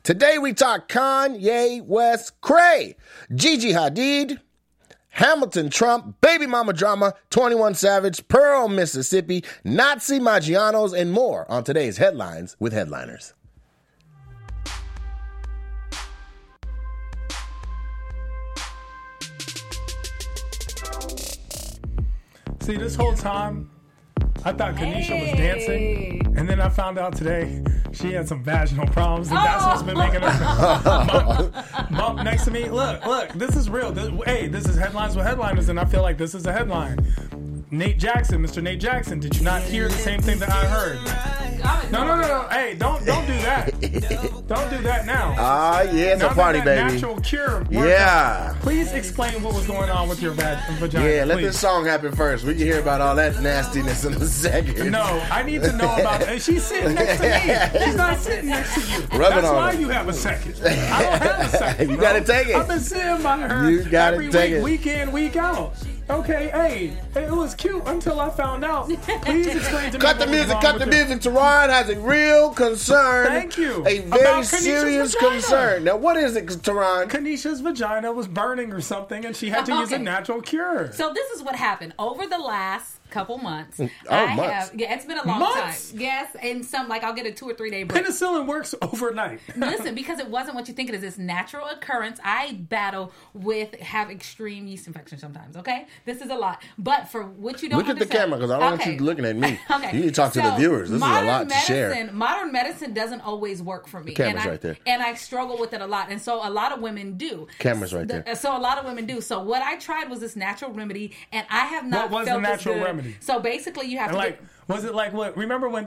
Today we talk Kanye West Cray, Gigi Hadid, Hamilton Trump, Baby Mama Drama, 21 Savage, Pearl, Mississippi, Nazi Maggianos, and more on today's Headlines with Headliners. See, this whole time, I thought Kanisha was dancing, and then I found out today she had some vaginal problems, and that's what's been making her bump next to me. Look, this is real. This is Headlines with Headliners, and I feel like this is a headline. Mr. Nate Jackson, did you not hear the same thing that I heard? No. Hey, don't do that. Don't do that now. Yeah, it's a party, baby. Natural cure. Yeah. Please explain what was going on with your vagina. Yeah, let please. this song happen first. We can hear about all that nastiness in a second. No, I need to know about it. She's sitting next to me. She's not sitting next to you. That's why you have a second. I don't have a second. You gotta take it. I've been sitting by her every week, week in, week out. Okay, hey, it was cute until I found out. Please explain to me. Cut the music. Teron has a real concern. Thank you. A very serious concern. Now, what is it, Teron? Kanisha's vagina was burning or something, and she had to use a natural cure. So this is what happened over the last couple months. Months. It's been a long time. Yes, and I'll get a 2 or 3 day break. Penicillin works overnight. Listen, because it wasn't what you think it is. It's natural occurrence. I battle have extreme yeast infections sometimes. Okay, this is a lot. But for what you don't look at the camera, because I don't want you looking at me. Okay. You need to talk to the viewers. This is a lot to share. Modern medicine doesn't always work for me. The camera's right there. And I struggle with it a lot. And so a lot of women do. Camera's right there. So a lot of women do. So what I tried was this natural remedy, and I have not What was felt the natural this good. remedy? So basically, you have to. Was it like what? Remember when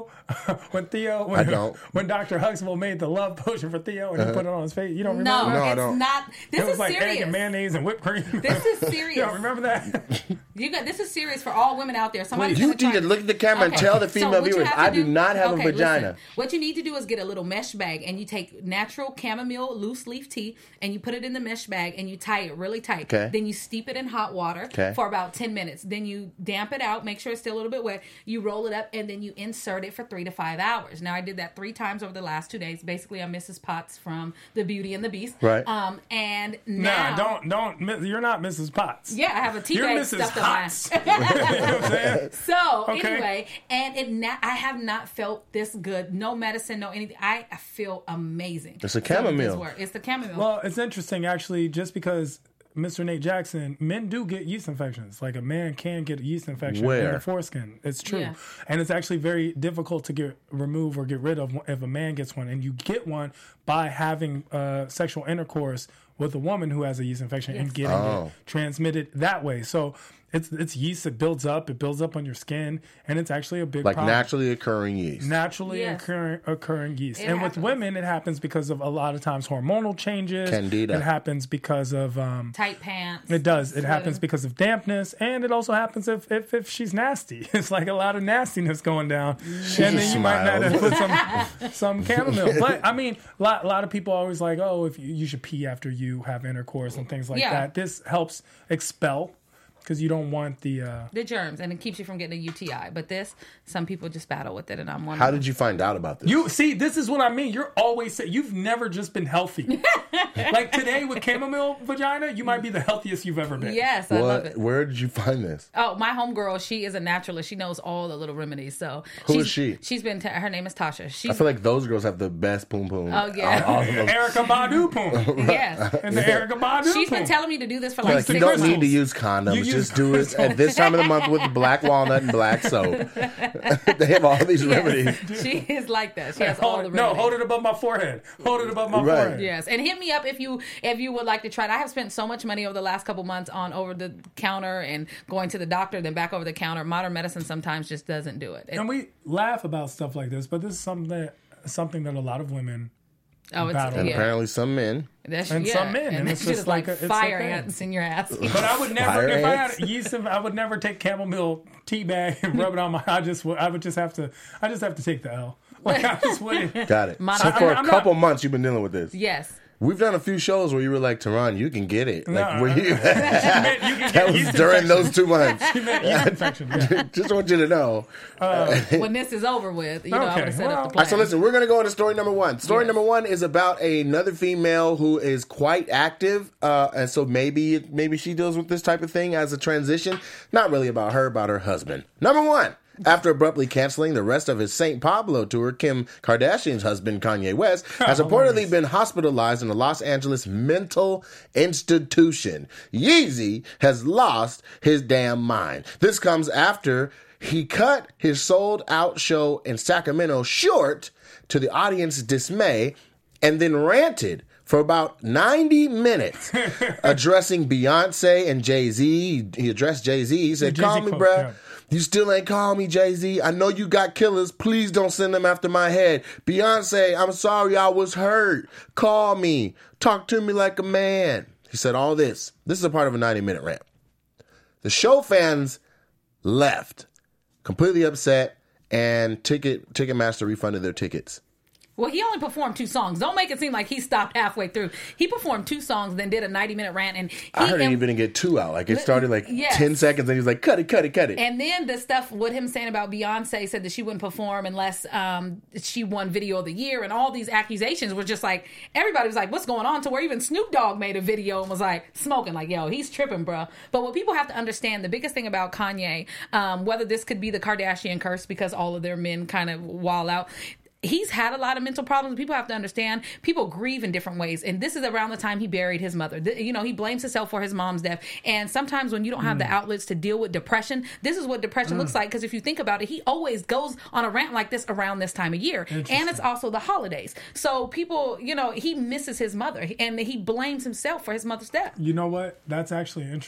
when Dr. Huxtable made the love potion for Theo and he put it on his face? You don't remember? No, it's not. This it was is like serious. Egg and mayonnaise and whipped cream. This is serious. You don't remember that? This is serious for all women out there. You need to look at the camera and tell the female viewers, I do not have a vagina. Listen, what you need to do is get a little mesh bag, and you take natural chamomile loose leaf tea, and you put it in the mesh bag, and you tie it really tight. Okay. Then you steep it in hot water for about 10 minutes. Then you damp it out, make sure it's still a little bit wet. You roll it up, and then you insert it for 3 to 5 hours. Now, I did that 3 times over the last 2 days. Basically, I'm Mrs. Potts from The Beauty and the Beast. Right. And now... don't. You're not Mrs. Potts. Yeah, I have a tea You're bag Mrs. stuffed in my... So, anyway, and I have not felt this good. No medicine, no anything. I feel amazing. It's a chamomile. It's the chamomile. Well, it's interesting, actually, just because... Mr. Nate Jackson, men do get yeast infections. Like a man can get a yeast infection in the foreskin. It's true. Yeah. And it's actually very difficult to remove or get rid of if a man gets one. And you get one by having sexual intercourse with a woman who has a yeast infection and getting it transmitted that way. So it's yeast that builds up. It builds up on your skin, and it's actually a big problem. Naturally occurring yeast. Naturally occurring yeast. And with women, it happens because of a lot of times hormonal changes. Candida. It happens because of... tight pants. It does. It happens because of dampness, and it also happens if she's nasty. It's like a lot of nastiness going down. And then you might not have put some chamomile. But, I mean, a lot of people are always like, if you should pee after you have intercourse and things like that. This helps expel, because you don't want the germs, and it keeps you from getting a UTI. But some people just battle with it, and I'm wondering. How did you find out about this? You see, this is what I mean. You're always you've never just been healthy. Like today with chamomile vagina, you might be the healthiest you've ever been. Yes, I love it. Where did you find this? Oh, my homegirl, she is a naturalist. She knows all the little remedies. So who is she? She's been. Her name is Tasha. I feel like those girls have the best poom poom. Oh yeah, Erykah Badu poom. Yes, and the Erykah Badu. She's been telling me to do this for like 6 months. You don't need to use condoms. Just do it at this time of the month with black walnut and black soap. They have all these remedies. She is like that. She has all the remedies. No, hold it above my forehead. Hold it above my forehead. Yes, and hit me up if you would like to try it. I have spent so much money over the last couple months on over the counter and going to the doctor, then back over the counter. Modern medicine sometimes just doesn't do it. And we laugh about stuff like this, but this is something that a lot of women battle. And apparently some men. Some men. And it's just like fire ants in your ass. But I would never, if I had yeast, I would never take chamomile tea bag and rub it on my. I just have to take the L. Like I just wouldn't. Got it. So for a couple months, you've been dealing with this. Yes. We've done a few shows where you were like, Teron, you can get it. Like, were you? That was during those 2 months. She meant yeast infection. Yeah. Just want you to know. When this is over with, I would have set up the plan. All right, so listen, we're going to go into story number 1. Story number 1 is about another female who is quite active, and so maybe she deals with this type of thing as a transition. Not really about her, about her husband. Number 1. After abruptly canceling the rest of his St. Pablo tour, Kim Kardashian's husband, Kanye West, has reportedly been hospitalized in a Los Angeles mental institution. Yeezy has lost his damn mind. This comes after he cut his sold-out show in Sacramento short, to the audience's dismay, and then ranted for about 90 minutes addressing Beyonce and Jay-Z. He addressed Jay-Z. He said, call me, bruh. Yeah. You still ain't call me, Jay-Z. I know you got killers. Please don't send them after my head. Beyonce, I'm sorry I was hurt. Call me. Talk to me like a man. He said all this. This is a part of a 90-minute rant. The show fans left, completely upset, and Ticketmaster refunded their tickets. Well, he only performed 2 songs. Don't make it seem like he stopped halfway through. He performed 2 songs, then did a 90-minute rant. And I heard he didn't get 2 out. Like, it started 10 seconds, and he was like, cut it. And then the stuff with him saying about Beyonce, said that she wouldn't perform unless she won Video of the Year. And all these accusations were just like, everybody was like, what's going on? To where even Snoop Dogg made a video and was like, smoking, like, yo, he's tripping, bro. But what people have to understand, the biggest thing about Kanye, whether this could be the Kardashian curse because all of their men kind of wall out, he's had a lot of mental problems. People have to understand, people grieve in different ways. And this is around the time he buried his mother. He blames himself for his mom's death. And sometimes when you don't have the outlets to deal with depression, this is what depression looks like. Because if you think about it, he always goes on a rant like this around this time of year. And it's also the holidays. So people, he misses his mother. And he blames himself for his mother's death. You know what? That's actually an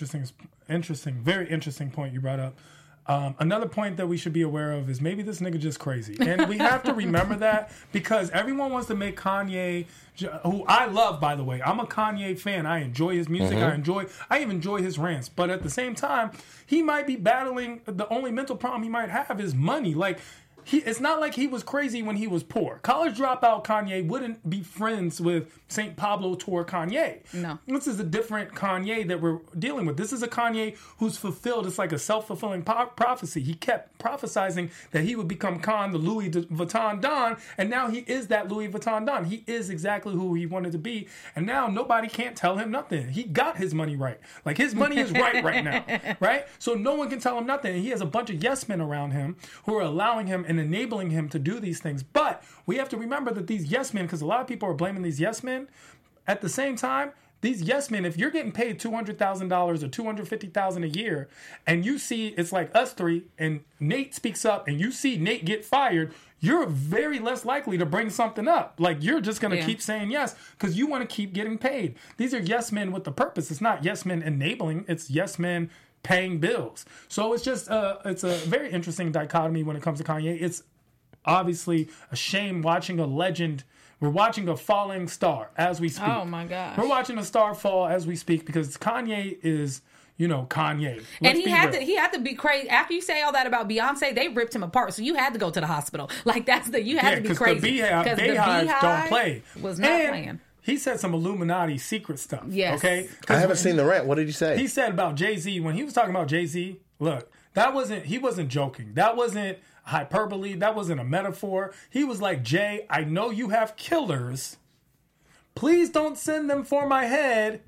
very interesting point you brought up. Another point that we should be aware of is maybe this nigga just crazy. And we have to remember that because everyone wants to make Kanye, who I love, by the way. I'm a Kanye fan. I enjoy his music. I even enjoy his rants. But at the same time, he might be battling, the only mental problem he might have is money. Like, it's not like he was crazy when he was poor. College dropout Kanye wouldn't be friends with St. Pablo tour Kanye. No. This is a different Kanye that we're dealing with. This is a Kanye who's fulfilled. It's like a self-fulfilling prophecy. He kept prophesizing that he would become Khan, the Louis Vuitton Don, and now he is that Louis Vuitton Don. He is exactly who he wanted to be, and now nobody can't tell him nothing. He got his money right. Like, his money is right now, right? So no one can tell him nothing. And he has a bunch of yes men around him who are allowing him and enabling him to do these things. But we have to remember that these yes men, because a lot of people are blaming these yes men, at the same time, these yes men, if you're getting paid $200,000 or $250,000 a year, and you see it's like us three, and Nate speaks up, and you see Nate get fired, you're very less likely to bring something up. Like, you're just going to keep saying yes because you want to keep getting paid. These are yes men with the purpose. It's not yes men enabling. It's yes men paying bills. So it's just it's a very interesting dichotomy when it comes to Kanye. It's obviously a shame watching a legend. We're watching a falling star as we speak. Oh my gosh. We're watching a star fall as we speak because Kanye is, Kanye. And he had to be crazy. After you say all that about Beyonce, they ripped him apart. So you had to go to the hospital. Like, you had to be crazy. Because the Beehive don't play. Was not playing. He said some Illuminati secret stuff. Yes. Okay? I haven't seen the rant. What did he say? He said about Jay-Z, when he was talking about Jay-Z, look, he wasn't joking. That wasn't hyperbole. That wasn't a metaphor. He was like, Jay, I know you have killers. Please don't send them for my head.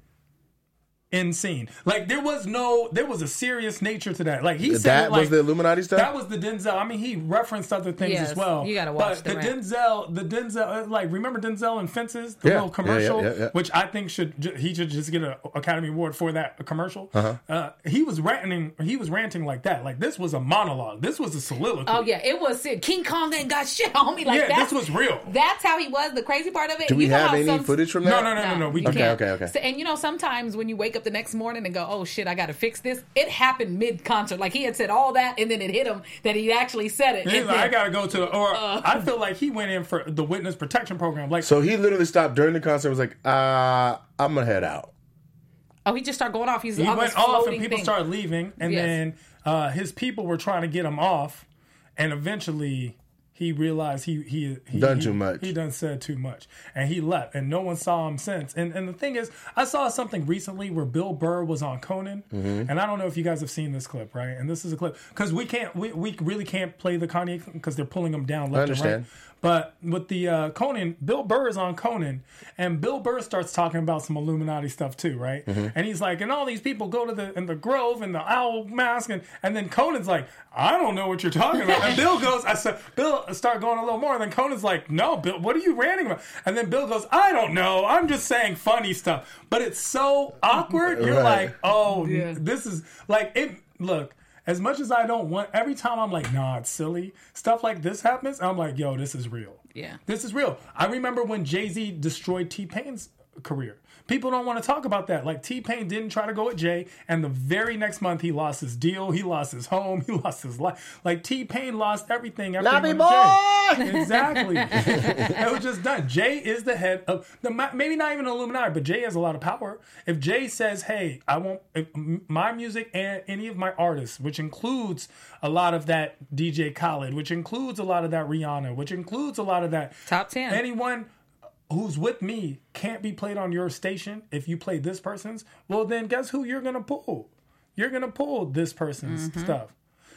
End scene. Like, there was a serious nature to that. Like, he said that was the Illuminati stuff? That was the Denzel. I mean, he referenced other things as well. You gotta watch the Denzel, like, remember Denzel in Fences? The little commercial? Yeah. Which I think he should just get an Academy Award for that commercial. He was ranting like that. Like, this was a monologue. This was a soliloquy. Oh, yeah. It was King Kong ain't got shit on me. Like, this was real. That's how he was. The crazy part of it. Do we have any footage from that? No. We can't. Okay. So, and sometimes when you wake up the next morning and go, oh shit, I gotta fix this, it happened mid-concert. Like, he had said all that and then it hit him that he actually said it. He's like, I gotta go to I feel like he went in for the witness protection program. Like, so he literally stopped during the concert and was like, I'm gonna head out. Oh, he just started going off. He went off and people started leaving, and then his people were trying to get him off, and eventually he realized he done too much. He done said too much, and he left, and no one saw him since. And the thing is, I saw something recently where Bill Burr was on Conan, and I don't know if you guys have seen this clip, right? And this is a clip because we really can't play the Kanye because they're pulling him down left and right. But with the Conan, Bill Burr is on Conan, and Bill Burr starts talking about some Illuminati stuff too, right? And he's like, and all these people go to the Grove and the owl mask, and then Conan's like, I don't know what you're talking about. And Bill start going a little more, and then Conan's like, no, Bill, what are you ranting about? And then Bill goes, I don't know, I'm just saying funny stuff. But it's so awkward. You're like, oh, this is like it. Look. As much as I don't want, every time I'm like, nah, it's silly. Stuff like this happens, I'm like, yo, this is real. Yeah. This is real. I remember when Jay-Z destroyed T-Pain's career. People don't want to talk about that. Like, T-Pain didn't try to go at Jay, and the very next month he lost his deal, he lost his home, he lost his life. Like, T-Pain lost everything after Nobby he boy! Jay. Exactly. It was just done. Jay is the head of maybe not even Illuminati, but Jay has a lot of power. If Jay says, hey, I won't, my music and any of my artists, which includes a lot of that DJ Khaled, which includes a lot of that Rihanna, which includes a lot of that Top 10. Anyone who's with me can't be played on your station if you play this person's, well, then guess who you're going to pull? You're going to pull this person's stuff.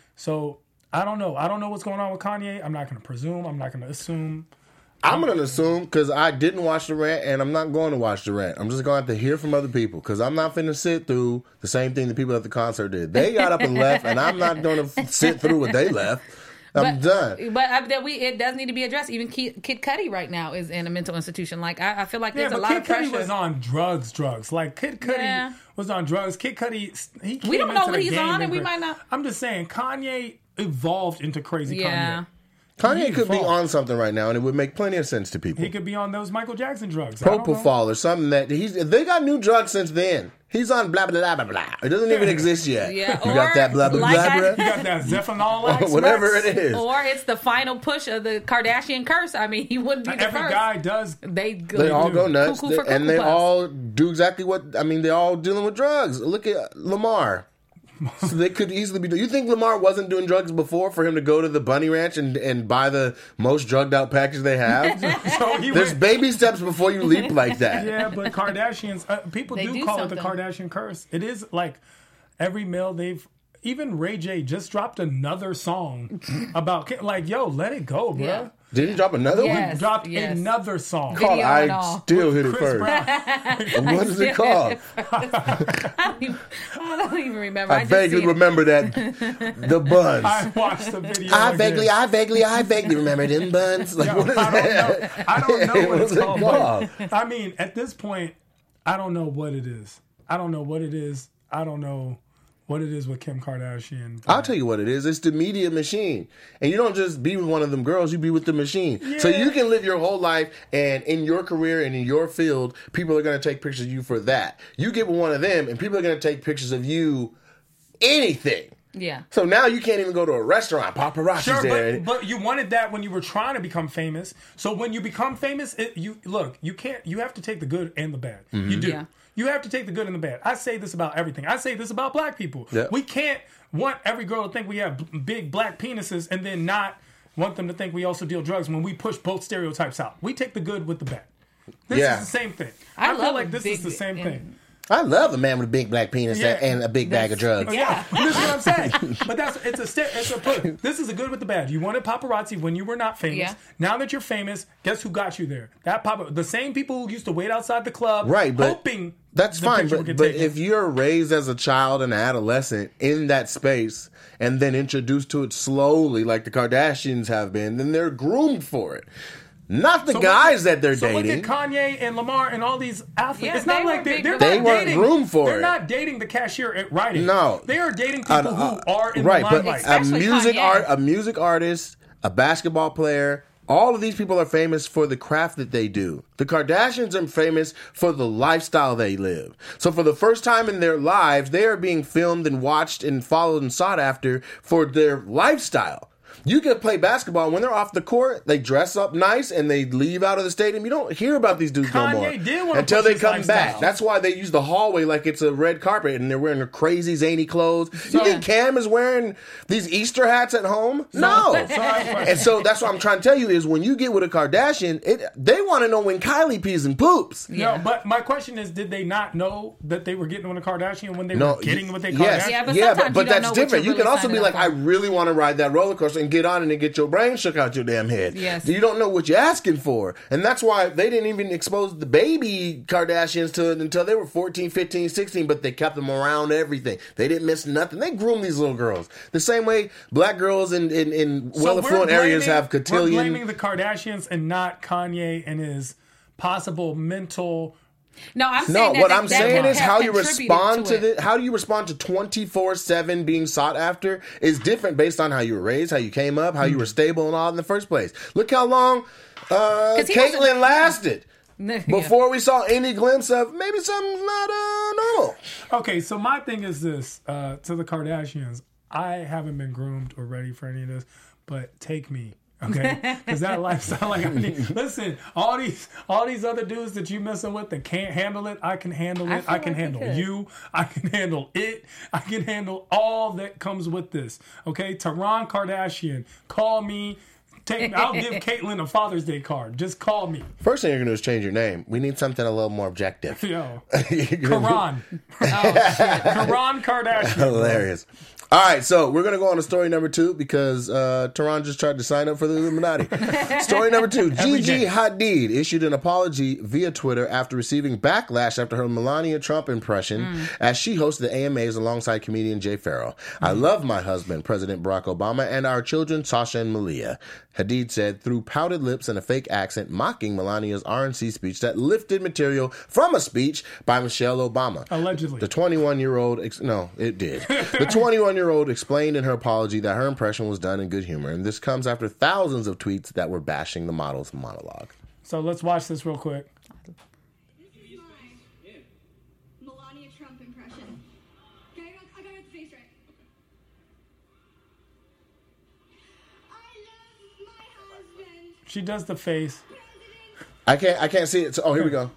So I don't know. I don't know what's going on with Kanye. I'm not going to presume. I'm not going to assume. I'm going to assume because I didn't watch the rant and I'm not going to watch the rant. I'm just going to have to hear from other people because I'm not finna sit through the same thing the people at the concert did. They got up and left and I'm not going to sit through what they left. I'm done. But it does need to be addressed. Even Kid Cudi right now is in a mental institution. Like I feel like there's a lot of pressure. Kid Cudi was on drugs. Like Kid Cudi was on drugs. Kid Cudi, he came we don't know into what the he's game on, and we might not. I'm just saying, Kanye evolved into crazy Kanye. Kanye could be on something right now, and it would make plenty of sense to people. He could be on those Michael Jackson drugs. Propofol or something that they got new drugs since then. He's on blah, blah, blah, blah, blah. It doesn't even exist yet. Yeah, you got that blah, blah, like blah, blah. You got that Zephaniol. Whatever it is. Or it's the final push of the Kardashian curse. I mean, he wouldn't be the Every first. guy does. They all go nuts. Cuckoo for and they Cuckoo all do exactly what, I mean, they're all dealing with drugs. Look at Lamar. So they could easily be. You think Lamar wasn't doing drugs before for him to go to the Bunny Ranch and buy the most drugged out package they have? There's baby steps before you leap like that. Yeah, but Kardashians, people do call it the Kardashian curse. It is like every male they've. Even Ray J just dropped another song about like, yo, let it go, bro. Yeah. Did he drop another one? He dropped another song called I Still Hit It First. What is it called? I don't even remember. I vaguely remember that. The buns. I watched the video. I vaguely remember them buns. Like, what is that? I don't know what it's called. I mean, at this point, I don't know what it is. I don't know what it is with Kim Kardashian. I'll tell you what it is. It's the media machine. And you don't just be with one of them girls, you be with the machine. Yeah. So you can live your whole life, and in your career and in your field, people are going to take pictures of you for that. You get with one of them, and people are going to take pictures of you anything. Yeah. So now you can't even go to a restaurant. Paparazzi's there. But you wanted that when you were trying to become famous. So when you become famous, you have to take the good and the bad. Mm-hmm. You do. Yeah. You have to take the good and the bad. I say this about everything. I say this about black people. Yep. We can't want every girl to think we have big black penises and then not want them to think we also deal drugs when we push both stereotypes out. We take the good with the bad. This is the same thing. I feel like this is the same thing. I love a man with a big black penis and a big bag of drugs. Yeah, this is what I'm saying. But this is a good with the bad. You wanted paparazzi when you were not famous. Yeah. Now that you're famous, guess who got you there? The same people who used to wait outside the club, hoping. That's fine, but if you're raised as a child and an adolescent in that space and then introduced to it slowly, like the Kardashians have been, then they're groomed for it. Not the guys that they're dating. So look at Kanye and Lamar and all these athletes. Yeah, it's not like they weren't groomed for it. They're not dating the cashier at Rite Aid. No. They are dating people who are in the limelight. But a music artist, a basketball player, all of these people are famous for the craft that they do. The Kardashians are famous for the lifestyle they live. So for the first time in their lives, they are being filmed and watched and followed and sought after for their lifestyle. You can play basketball. When they're off the court, they dress up nice and they leave out of the stadium. You don't hear about these dudes no more until they come back. That's why they use the hallway like it's a red carpet, and they're wearing crazy zany clothes. You think Cam is wearing these Easter hats at home? No. And so that's what I'm trying to tell you is when you get with a Kardashian, they want to know when Kylie pees and poops. No, but my question is, did they not know that they were getting with a Kardashian when they were getting with a Kardashian? Yeah, but that's different. You can also be like, I really want to ride that roller coaster and get on it and get your brain shook out your damn head. Yes. You don't know what you're asking for. And that's why they didn't even expose the baby Kardashians to it until they were 14, 15, 16, but they kept them around everything. They didn't miss nothing. They groomed these little girls. The same way black girls in well-affluent areas have cotillion. We're blaming the Kardashians and not Kanye and his possible mental... No, I'm saying what I'm saying is how you respond to how do you respond to 24/7 being sought after is different based on how you were raised, how you came up, how you were stable and all in the first place. Look how long Caitlyn lasted before we saw any glimpse of maybe something not normal. Okay, so my thing is this to the Kardashians. I haven't been groomed or ready for any of this, but take me. Okay, because that lifestyle, like, I mean, listen, all these other dudes that you messing with that can't handle it, I can handle it. I can handle you. I can handle it. I can handle all that comes with this. Okay, Tehran Kardashian, call me. I'll give Caitlyn a Father's Day card. Just call me. First thing you're gonna do is change your name. We need something a little more objective. Yo, Karan. Karan Kardashian. Hilarious. All right, so we're going to go on to story number 2 because Tehran just tried to sign up for the Illuminati. Story number 2. Gigi Hadid issued an apology via Twitter after receiving backlash after her Melania Trump impression as she hosted the AMAs alongside comedian Jay Pharoah. I love my husband, President Barack Obama, and our children, Sasha and Malia. Hadid said through pouted lips and a fake accent, mocking Melania's RNC speech that lifted material from a speech by Michelle Obama. Allegedly. The 21-year-old... No, it did. The 21-year-old explained in her apology that her impression was done in good humor, and this comes after thousands of tweets that were bashing the model's monologue. So let's watch this real quick. This is my Melania Trump impression. Okay, I gotta get the face right. I love my husband. She does the face. I can't see it. So, here we go.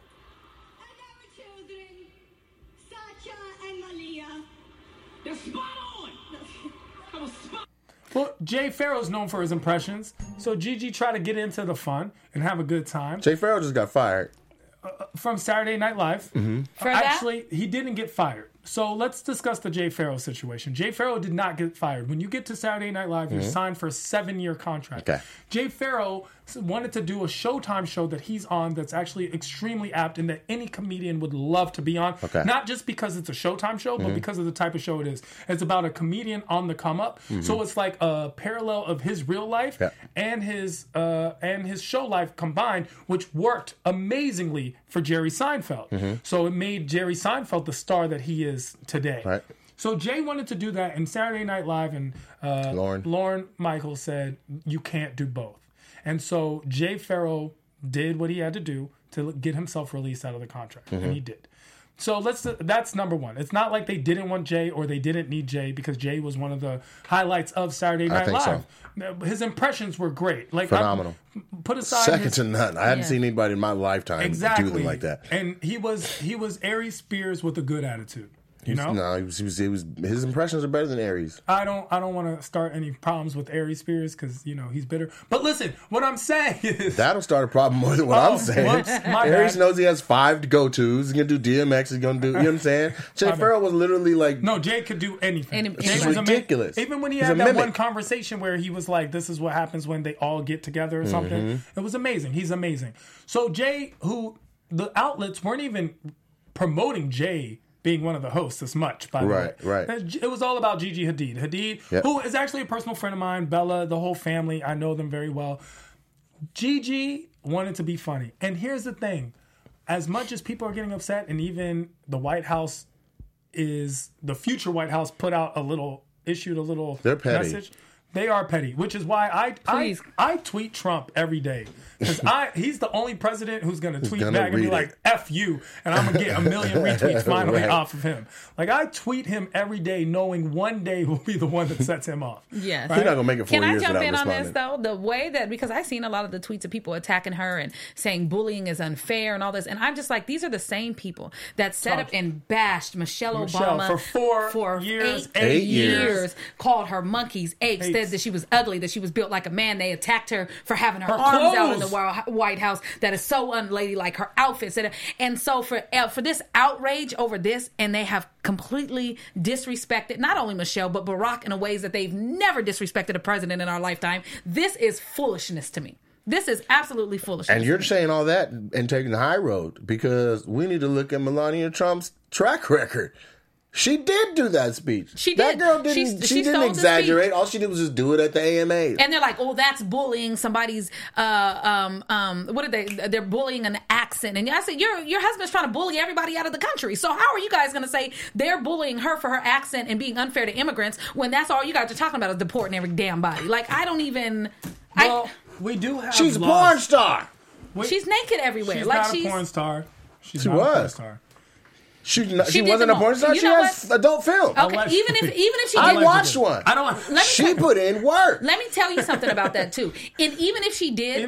Well, Jay Pharoah's known for his impressions, so Gigi tried to get into the fun and have a good time. Jay Pharoah just got fired. From Saturday Night Live. Mm-hmm. Actually, he didn't get fired. So let's discuss the Jay Pharoah situation. Jay Pharoah did not get fired. When you get to Saturday Night Live, you're signed for a 7-year contract. Okay. Jay Pharoah wanted to do a Showtime show that he's on that's actually extremely apt and that any comedian would love to be on. Okay. Not just because it's a Showtime show, but because of the type of show it is. It's about a comedian on the come up. So it's like a parallel of his real life and his show life combined, which worked amazingly for Jerry Seinfeld. So it made Jerry Seinfeld the star that he is today. Right. So Jay wanted to do that, and Saturday Night Live and Lorne Michaels said, you can't do both. And so Jay Pharoah did what he had to do to get himself released out of the contract, and he did. So that's number one. It's not like they didn't want Jay or they didn't need Jay because Jay was one of the highlights of Saturday Night Live. So. His impressions were great. Like phenomenal. Put aside second to none. I haven't seen anybody in my lifetime do them like that. And he was Aries Spears with a good attitude. You know? No, he was. His impressions are better than Aries. I don't want to start any problems with Aries Spears because he's bitter. But listen, what I'm saying is that'll start a problem more than what I'm saying. Whoops, Aries knows he has 5 go-tos. He's gonna do DMX. He's gonna do. You know what I'm saying? Jay Pharoah was literally like, no, Jay could do anything. It's ridiculous. Even when he had that one conversation where he was like, "This is what happens when they all get together" or something. It was amazing. He's amazing. So Jay, who the outlets weren't even promoting Jay being one of the hosts as much, by the way. Right. It was all about Gigi Hadid. Who is actually a personal friend of mine, Bella, the whole family. I know them very well. Gigi wanted to be funny. And here's the thing. As much as people are getting upset, and even the White House the future White House issued a little They're petty. message. They are petty, which is why I tweet Trump every day. Because he's the only president who's going to tweet back and be like, F you, and I'm going to get a million retweets finally off of him. Like, I tweet him every day knowing one day will be the one that sets him off. Yes. Right? He's not going to make it 4 years without responding. Can I jump in on this, though? The way that, because I've seen a lot of the tweets of people attacking her and saying bullying is unfair and all this, and I'm just like, these are the same people that set up and bashed Michelle Obama for 4 years, 8 years, called her monkeys, apes, said that she was ugly, that she was built like a man. They attacked her for having her arms out in the White House, that is so unladylike, her outfits. And so for this outrage over this, and they have completely disrespected not only Michelle, but Barack in ways that they've never disrespected a president in our lifetime. This is foolishness to me. This is absolutely foolishness. And you're saying all that and taking the high road because we need to look at Melania Trump's track record. She did do that speech. She did. That girl didn't. She didn't exaggerate. All she did was just do it at the AMAs. And they're like, "Oh, that's bullying somebody's." What are they? They're bullying an accent. And I said, "Your husband's trying to bully everybody out of the country. So how are you guys going to say they're bullying her for her accent and being unfair to immigrants when that's all you guys are talking about is deporting every damn body? Like, I don't even." Well, we do have. She's a porn star. She's naked everywhere. She's like not a porn star. She was. A porn star. She wasn't a porn star. You she has adult film. Okay, even if she did, I watched one. I don't. She put in work. Let me tell you something about that too. And even if she did,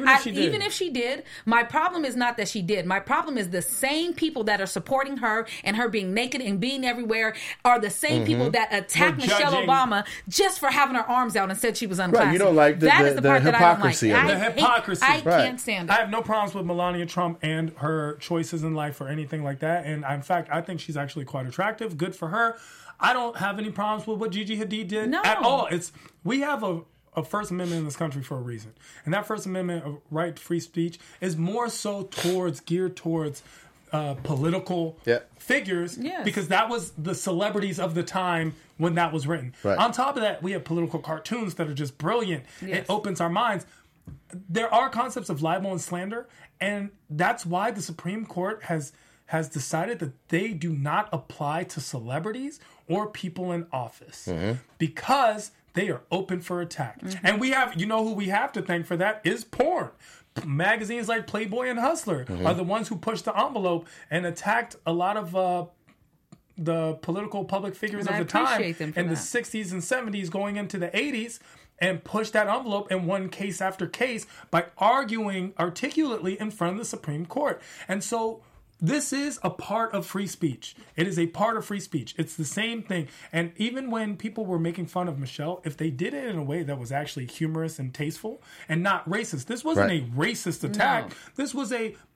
my problem is not that she did. My problem is the same people that are supporting her and her being naked and being everywhere are the same people that attacked Michelle Obama just for having her arms out and said she was unclassy. Right, you don't like the hypocrisy. The hypocrisy. I can't stand it. I have no problems with Melania Trump and her choices in life or anything like that. And in fact, I think she's actually quite attractive. Good for her. I don't have any problems with what Gigi Hadid did at all. We have a First Amendment in this country for a reason. And that First Amendment of right to free speech is more so geared towards political figures because that was the celebrities of the time when that was written. Right. On top of that, we have political cartoons that are just brilliant. Yes. It opens our minds. There are concepts of libel and slander, and that's why the Supreme Court has decided that they do not apply to celebrities or people in office because they are open for attack. And we have, who we have to thank for that is porn. Magazines like Playboy and Hustler are the ones who pushed the envelope and attacked a lot of the political public figures of the time in the 60s and 70s going into the 80s and pushed that envelope and won case after case by arguing articulately in front of the Supreme Court. And so this is a part of free speech. It is a part of free speech. It's the same thing. And even when people were making fun of Michelle, if they did it in a way that was actually humorous and tasteful and not racist, this wasn't a racist attack. No. This was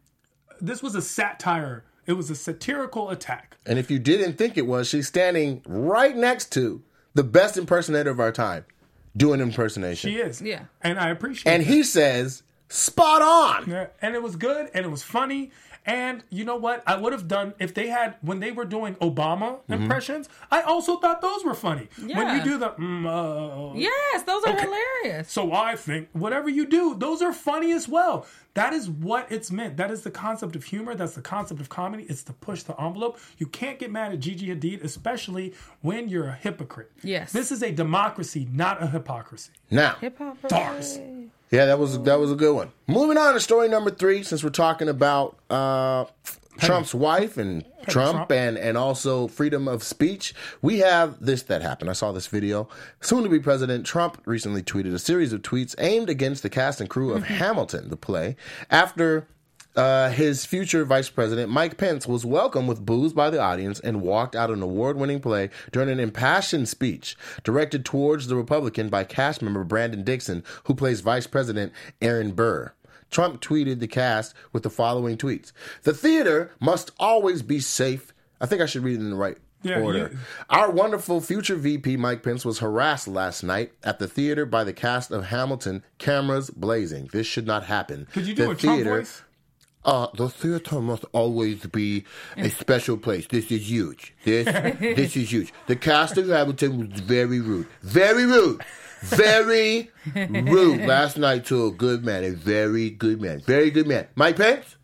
a satire. It was a satirical attack. And if you didn't think it was, she's standing right next to the best impersonator of our time doing impersonation. She is. Yeah. And I appreciate And he says, spot on. Yeah. And it was good and it was funny. And you know what? I would have done if they had when they were doing Obama impressions. I also thought those were funny. Yeah. When you do the yes, those are hilarious. So I think whatever you do, those are funny as well. That is what it's meant. That is the concept of humor. That's the concept of comedy. It's to push the envelope. You can't get mad at Gigi Hadid, especially when you're a hypocrite. Yes, this is a democracy, not a hypocrisy. Now, Bars. Yeah, that was a good one. Moving on to story number 3, since we're talking about Trump's wife and Trump and also freedom of speech. We have this that happened. I saw this video. Soon-to-be President Trump recently tweeted a series of tweets aimed against the cast and crew of Hamilton, the play, after his future vice president, Mike Pence, was welcomed with boos by the audience and walked out an award-winning play during an impassioned speech directed towards the Republican by cast member Brandon Dixon, who plays Vice President Aaron Burr. Trump tweeted the cast with the following tweets. The theater must always be safe. I think I should read it in the right order. Yeah. Our wonderful future VP, Mike Pence, was harassed last night at the theater by the cast of Hamilton, cameras blazing. This should not happen. Could you do a Trump voice? The theater must always be a special place. This is huge. This is huge. The cast of Hamilton was very rude. Very rude. Very rude last night to a good man. A very good man. Very good man. Mike Pence,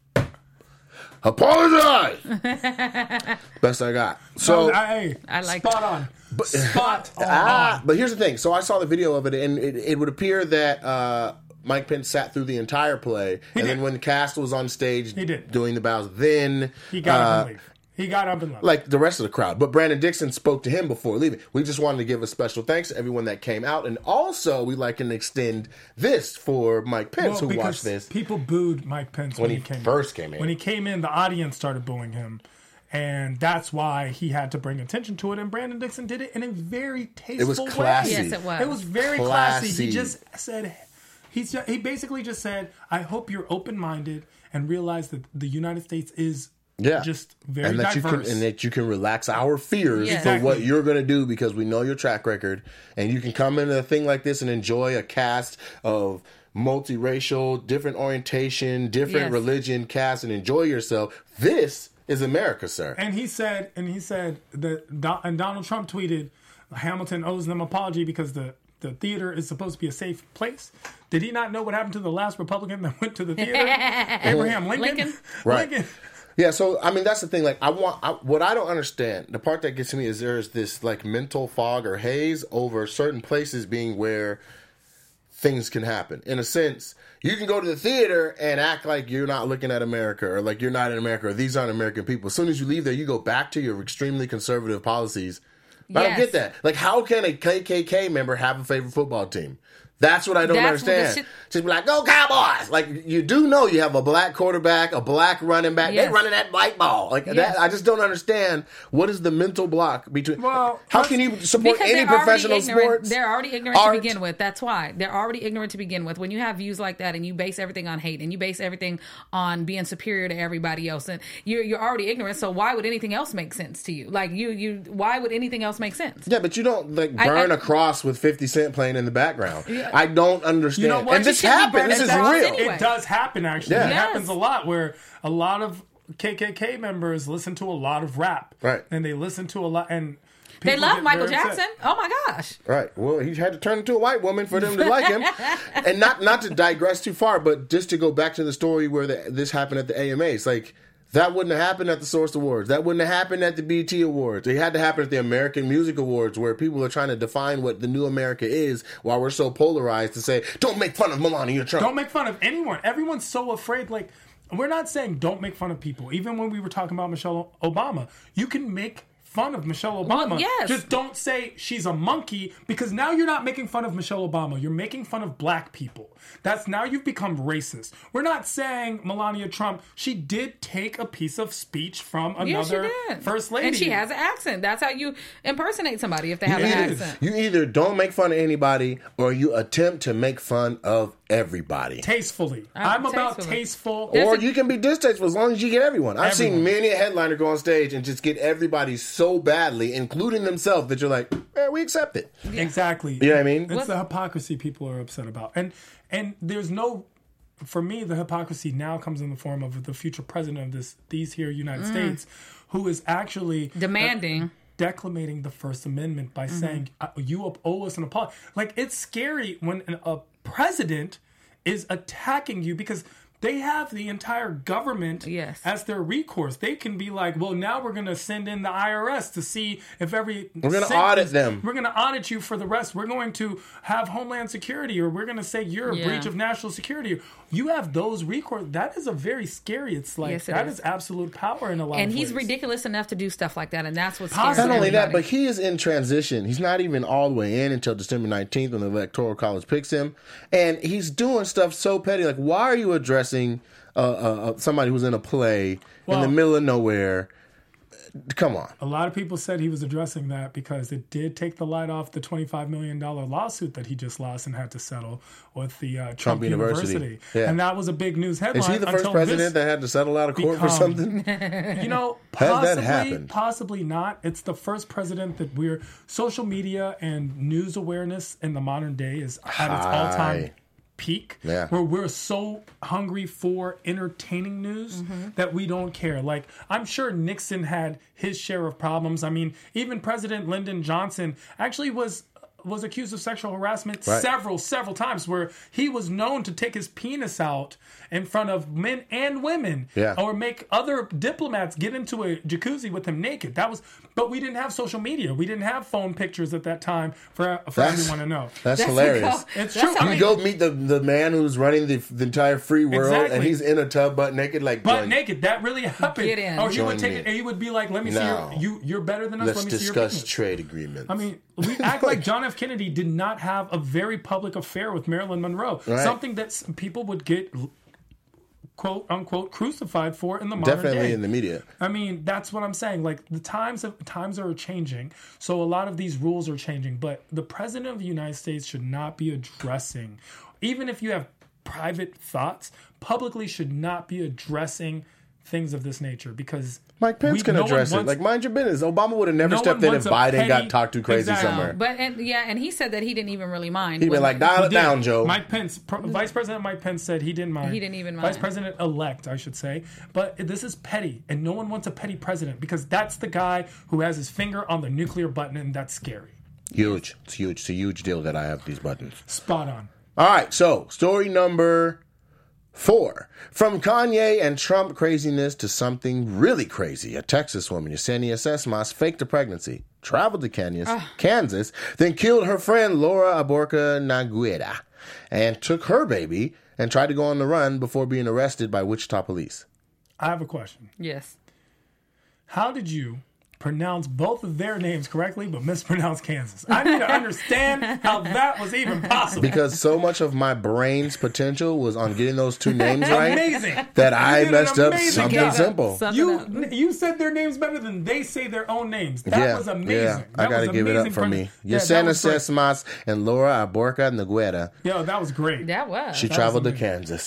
apologize. Best I got. So I like spot on. Spot on. But here's the thing. So I saw the video of it, and it would appear that Mike Pence sat through the entire play. Then when the cast was on stage doing the bows, then he got up and left. He got up and left. Like the rest of the crowd. But Brandon Dixon spoke to him before leaving. We just wanted to give a special thanks to everyone that came out. And also, we'd like to extend this for Mike Pence, who watched this. People booed Mike Pence when he first came in. When he came in, the audience started booing him. And that's why he had to bring attention to it. And Brandon Dixon did it in a very tasteful way. It was classy. Yes, it was. It was very classy. He just said... He basically just said, I hope you're open-minded and realize that the United States is just very and that diverse. and that you can relax our fears for what you're going to do because we know your track record. And you can come into a thing like this and enjoy a cast of multiracial, different orientation, different religion cast and enjoy yourself. This is America, sir. And he said that, and Donald Trump tweeted, Hamilton owes them an apology because the theater is supposed to be a safe place. Did he not know what happened to the last Republican that went to the theater? Abraham Lincoln? Right. Lincoln. Yeah, so, I mean, that's the thing. Like, what I don't understand, the part that gets to me is there's this, like, mental fog or haze over certain places being where things can happen. In a sense, you can go to the theater and act like you're not looking at America or like you're not in America or these aren't American people. As soon as you leave there, you go back to your extremely conservative policies. I don't get that. Like, how can a KKK member have a favorite football team? That's what I don't understand. Just be like, go Cowboys! Like, you do know you have a black quarterback, a black running back. They running that white ball. Like, that, I just don't understand what is the mental block between... Well, how can you support any professional sports? They're already ignorant to begin with. That's why. They're already ignorant to begin with. When you have views like that and you base everything on hate and you base everything on being superior to everybody else, and you're already ignorant, so why would anything else make sense to you? Like, why would anything else make sense? Yeah, but you don't, like, burn a cross with 50 Cent playing in the background. Yeah. I don't understand. You know what? And this happened. This is real. Anyway. It does happen, actually. It happens a lot where a lot of KKK members listen to a lot of rap. Right. And they listen to a lot. And they love Michael Jackson. Oh, my gosh. Right. Well, he had to turn into a white woman for them to like him. And not to digress too far, but just to go back to the story where this happened at the AMAs. Like, that wouldn't have happened at the Source Awards. That wouldn't have happened at the BET Awards. It had to happen at the American Music Awards where people are trying to define what the new America is while we're so polarized to say, don't make fun of Melania Trump. Don't make fun of anyone. Everyone's so afraid. Like, we're not saying don't make fun of people. Even when we were talking about Michelle Obama, you can make fun of Michelle Obama. Well, yes. Just don't say she's a monkey because now you're not making fun of Michelle Obama. You're making fun of black people. Now you've become racist. We're not saying Melania Trump. She did take a piece of speech from another first lady. And she has an accent. That's how you impersonate somebody if they have an accent. You either don't make fun of anybody or you attempt to make fun of everybody. Tastefully. I'm about tasteful. Or you can be distasteful as long as you get everyone. I've seen many a headliner go on stage and just get everybody so badly, including themselves, that you're like, we accept it. Yeah. Exactly. You know what I mean? It's the hypocrisy people are upset about. And there's no... For me, the hypocrisy now comes in the form of the future president of these here United States, who is actually... demanding... declamating the First Amendment by saying, you owe us an apology. Like, it's scary when a president is attacking you because they have the entire government as their recourse. They can be like, well, now we're going to send in the IRS to see if we're going to audit them. We're going to audit you for the rest. We're going to have Homeland Security, or we're going to say you're a breach of national security. You have those recourse. That is a very scary. It's like that is absolute power in a lot of ways. And he's ridiculous enough to do stuff like that, and that's what's scary. Not only that, but he is in transition. He's not even all the way in until December 19th when the Electoral College picks him, and he's doing stuff so petty. Like, why are you addressing somebody who's in a play in the middle of nowhere? Come on. A lot of people said he was addressing that because it did take the light off the $25 million lawsuit that he just lost and had to settle with the Trump University. Yeah. And that was a big news headline. Is he the first president that had to settle out of court for something? You know, possibly not. It's the first president that social media and news awareness in the modern day is at its all-time peak, where we're so hungry for entertaining news that we don't care. Like, I'm sure Nixon had his share of problems. I mean, even President Lyndon Johnson actually was was accused of sexual harassment several times, where he was known to take his penis out in front of men and women, or make other diplomats get into a jacuzzi with him naked. But we didn't have social media. We didn't have phone pictures at that time for everyone to know. That's hilarious. It's true. You go meet the man who's running the entire free world, and he's in a tub butt naked, naked. That really happened. Get in. Or he would take it, and he would be like, "Let me see you're better than us. Let's Let me see your discuss business." trade agreements. I mean, we act like John F. Kennedy did not have a very public affair with Marilyn Monroe. Right. Something that people would get, quote unquote, crucified for in the modern day. Definitely in the media. I mean, that's what I'm saying. Like, the times are changing, so a lot of these rules are changing. But the president of the United States should not be addressing, even if you have private thoughts, publicly should not be addressing things of this nature, because Mike Pence can address it. Like, mind your business. Obama would have never stepped in if Biden got talked too crazy somewhere. And he said that he didn't even really mind. He'd be like, dial it down, Joe. Mike Pence, Vice President Mike Pence said he didn't mind. He didn't even mind. Vice President-elect, I should say. But this is petty, and no one wants a petty president, because that's the guy who has his finger on the nuclear button, and that's scary. Huge. It's huge. It's a huge deal that I have these buttons. Spot on. All right, so story number 4. From Kanye and Trump craziness to something really crazy. A Texas woman, Yesenia Sesmas, faked a pregnancy, traveled to Kansas, then killed her friend Laura Aborca Naguera, and took her baby and tried to go on the run before being arrested by Wichita police. I have a question. Yes. How did you pronounce both of their names correctly but mispronounce Kansas? I need to understand how that was even possible. Because so much of my brain's potential was on getting those two names right. Amazing. That I messed up something simple. You said their names better than they say their own names. That was amazing. Yeah, I got to give it up for me. Yesenia Sesmas and Laura Aborca Naguera. Yo, that was great. That was. She traveled to Kansas.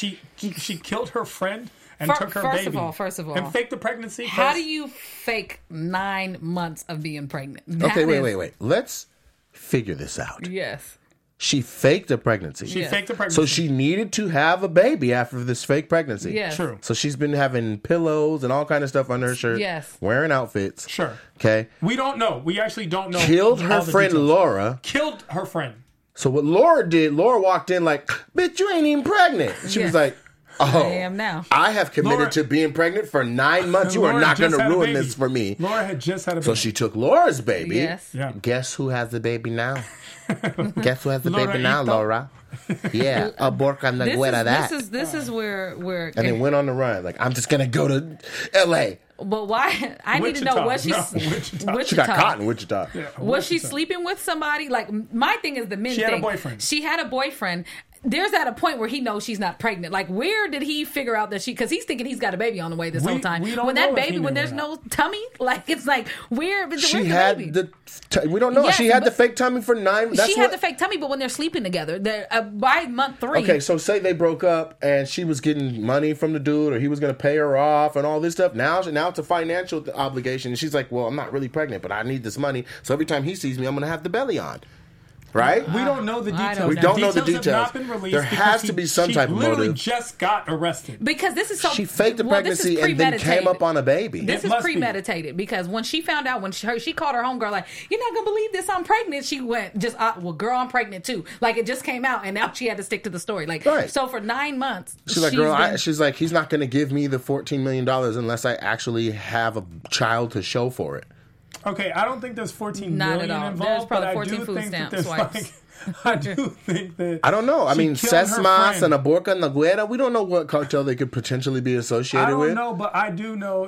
She killed her friend and took her baby. First of all. And faked the pregnancy. How do you fake 9 months of being pregnant? Okay, wait. Let's figure this out. Yes. She faked a pregnancy. So she needed to have a baby after this fake pregnancy. Yes. True. So she's been having pillows and all kind of stuff under her shirt. Yes. Wearing outfits. Sure. Okay. We don't know. We actually don't know. Killed her friend Laura. Killed her friend. So what Laura did, Laura walked in like, bitch, you ain't even pregnant. She was like, oh, I am now. I have committed to being pregnant for 9 months. You are not going to ruin this for me. Laura had just had a baby. So she took Laura's baby. Yes. Yeah. Guess who has the baby now? Guess who has the baby now, Laura? Yeah, Aborca Naguera that. This is where and then went on the run. Like, I'm just going to go to L.A. But why? I need to know, was she... Wichita. She got caught in Wichita. Yeah, was she sleeping with somebody? Like, my thing is the men thing. She had a boyfriend. She had a boyfriend. There's at a point where he knows she's not pregnant. Like, where did he figure out that because he's thinking he's got a baby on the way this whole time. We don't when know that baby, when there's no tummy, like, it's like, where's the baby? We don't know. Yes, she had the fake tummy for 9. She had the fake tummy, but when they're sleeping together, they're by month 3. Okay, so say they broke up and she was getting money from the dude, or he was going to pay her off and all this stuff. Now it's a financial obligation, and she's like, well, I'm not really pregnant, but I need this money. So every time he sees me, I'm going to have the belly on. Right? We don't know the details. We don't know the details. Have not been released. There has to be some type of motive. She literally just got arrested. Because this is so... She faked the pregnancy and then came up on a baby. This is premeditated. Because when she found out, when she called her homegirl, like, you're not going to believe this, I'm pregnant. She went, well, girl, I'm pregnant too. Like, it just came out, and now she had to stick to the story. Like, so for 9 months... She's like, girl, she's like, he's not going to give me the $14 million unless I actually have a child to show for it. Okay, I don't think there's $14 million involved. There's probably 14 but I do food think stamp that swipes. I do think that... I don't know. I mean, Sesmas and Aborca Naguera, we don't know what cartel they could potentially be associated with. I don't know, but I do know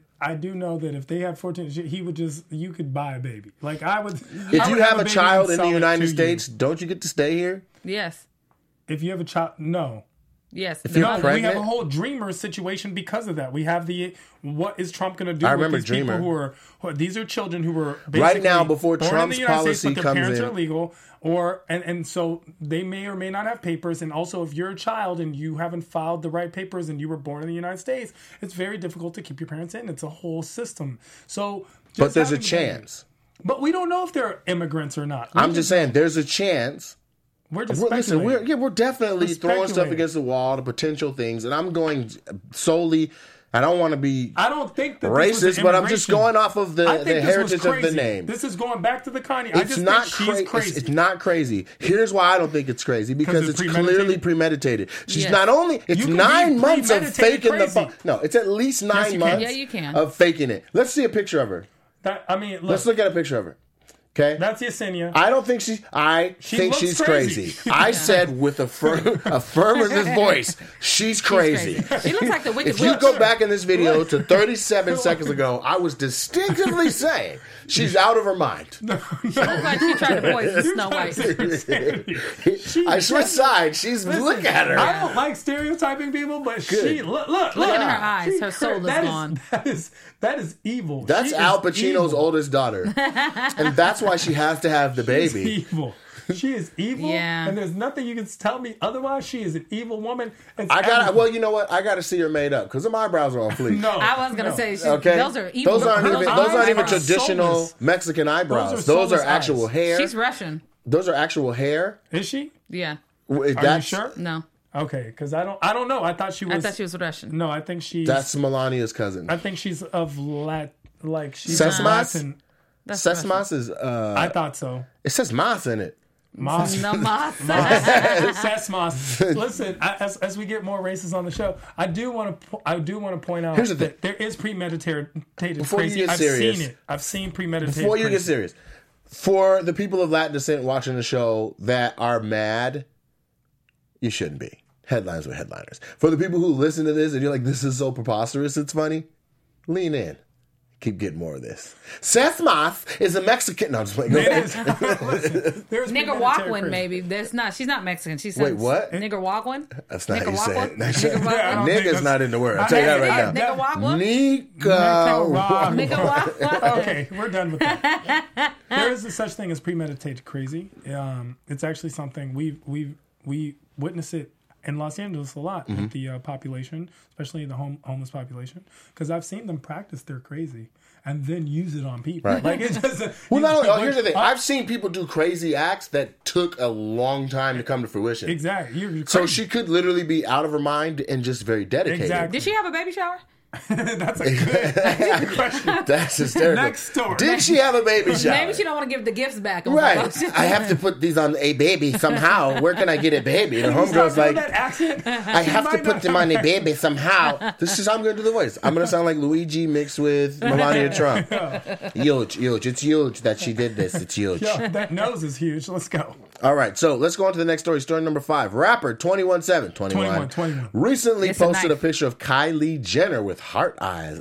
that if they had 14, he would you could buy a baby. Like, I would... If you have a child in the United States, don't you get to stay here? Yes. If you have a child, no. Yes. If you're pregnant, we have a whole Dreamer situation because of that. We have what is Trump going to do with these Dreamer. People these are children who were basically right now before born Trump's in the United policy States, but their comes parents in. are illegal, and so they may or may not have papers. And also, if you're a child and you haven't filed the right papers and you were born in the United States, it's very difficult to keep your parents in. It's a whole system. So, but there's a chance. But we don't know if they're immigrants or not. I'm just saying, there's a chance. We're just speculating. We're definitely throwing stuff against the wall, the potential things, and I'm going solely. I don't want to be I don't think that this was racist, but I'm just going off of the heritage of the name. This is going back to the Kanye. It's not crazy. It's not crazy. Here's why I don't think it's crazy, because it's clearly premeditated. She's not only, it's 9 months of faking the no, it's at least 9 months of faking it. Let's see a picture of her. Let's look at a picture of her. Okay, that's Yesenia. I don't think I think she's crazy. I said with a affirmative voice, she's crazy. She looks like the Wicked Witch. If you go back in this video to 37 seconds ago, I was distinctively saying she's out of her mind. She looks like she tried to poison Snow White. I switched sides. Look at her. I don't like stereotyping people, but she look at her eyes. Her soul is gone. That is evil. That's Al Pacino's oldest daughter, and that's why she has to have the baby. She's evil. She is evil, and there's nothing you can tell me otherwise. She is an evil woman. Well, you know what? I got to see her made up because her eyebrows are on fleek. No, I was gonna say, okay, those are evil. Those aren't even traditional soulless Mexican eyebrows. Those are actual hair. She's Russian. Those are actual hair. Is she? Yeah. Are you sure? No. Okay, because I don't know. I thought she was Russian. No, I think she's. That's Melania's cousin. I think she's of she's Sesmas? Latin. Sesmas is. I thought so. It says mas in it. Mas. No mas. Sesmas. Listen, as we get more races on the show, I do want to point out that there is premeditated Before crazy. You get serious, I've seen premeditated. Before you get serious, for the people of Latin descent watching the show that are mad, you shouldn't be. Headlines were headliners. For the people who listen to this and you're like, this is so preposterous, it's funny, lean in. Keep getting more of this. Sesmas is a Mexican. No, I'm just playing. Nicaraguan, maybe. She's not Mexican. She's Wait, what? Nicaraguan? That's not how you say it. Nigga's not in the word. I'll tell you that right now. Nicaragua. Okay, we're done with that. There is such thing as premeditated crazy. It's actually something we witness it in Los Angeles a lot with the population, especially the homeless population, because I've seen them practice their crazy and then use it on people. Right. Like it's just here's the thing. I've seen people do crazy acts that took a long time to come to fruition. Exactly. So she could literally be out of her mind and just very dedicated. Exactly. Did she have a baby shower? That's a good question. That's hysterical. Next story. Did she have a baby shower? Maybe she don't want to give the gifts back. Right. I have to put these on a baby somehow. Where can I get a baby? The homegirl's like, I have to put them on a baby somehow. This is how I'm going to do the voice. I'm going to sound like Luigi mixed with Melania Trump. Huge. It's huge that she did this. It's huge. Yo, that nose is huge. Let's go. All right, so let's go on to the next story. Story number 5. Rapper 21 recently posted a picture of Kylie Jenner with heart eyes.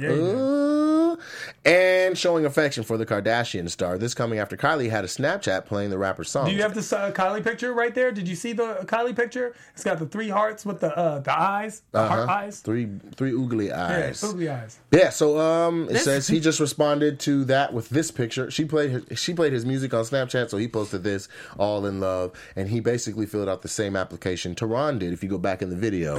And showing affection for the Kardashian star. This coming after Kylie had a Snapchat playing the rapper's song. Do you have this Kylie picture right there? Did you see the Kylie picture? It's got the 3 hearts with the eyes, heart eyes. Three oogly eyes. Yeah, oogly eyes. Yeah, so it says he just responded to that with this picture. She played his music on Snapchat, so he posted this, All in Love, and he basically filled out the same application Tehran did, if you go back in the video,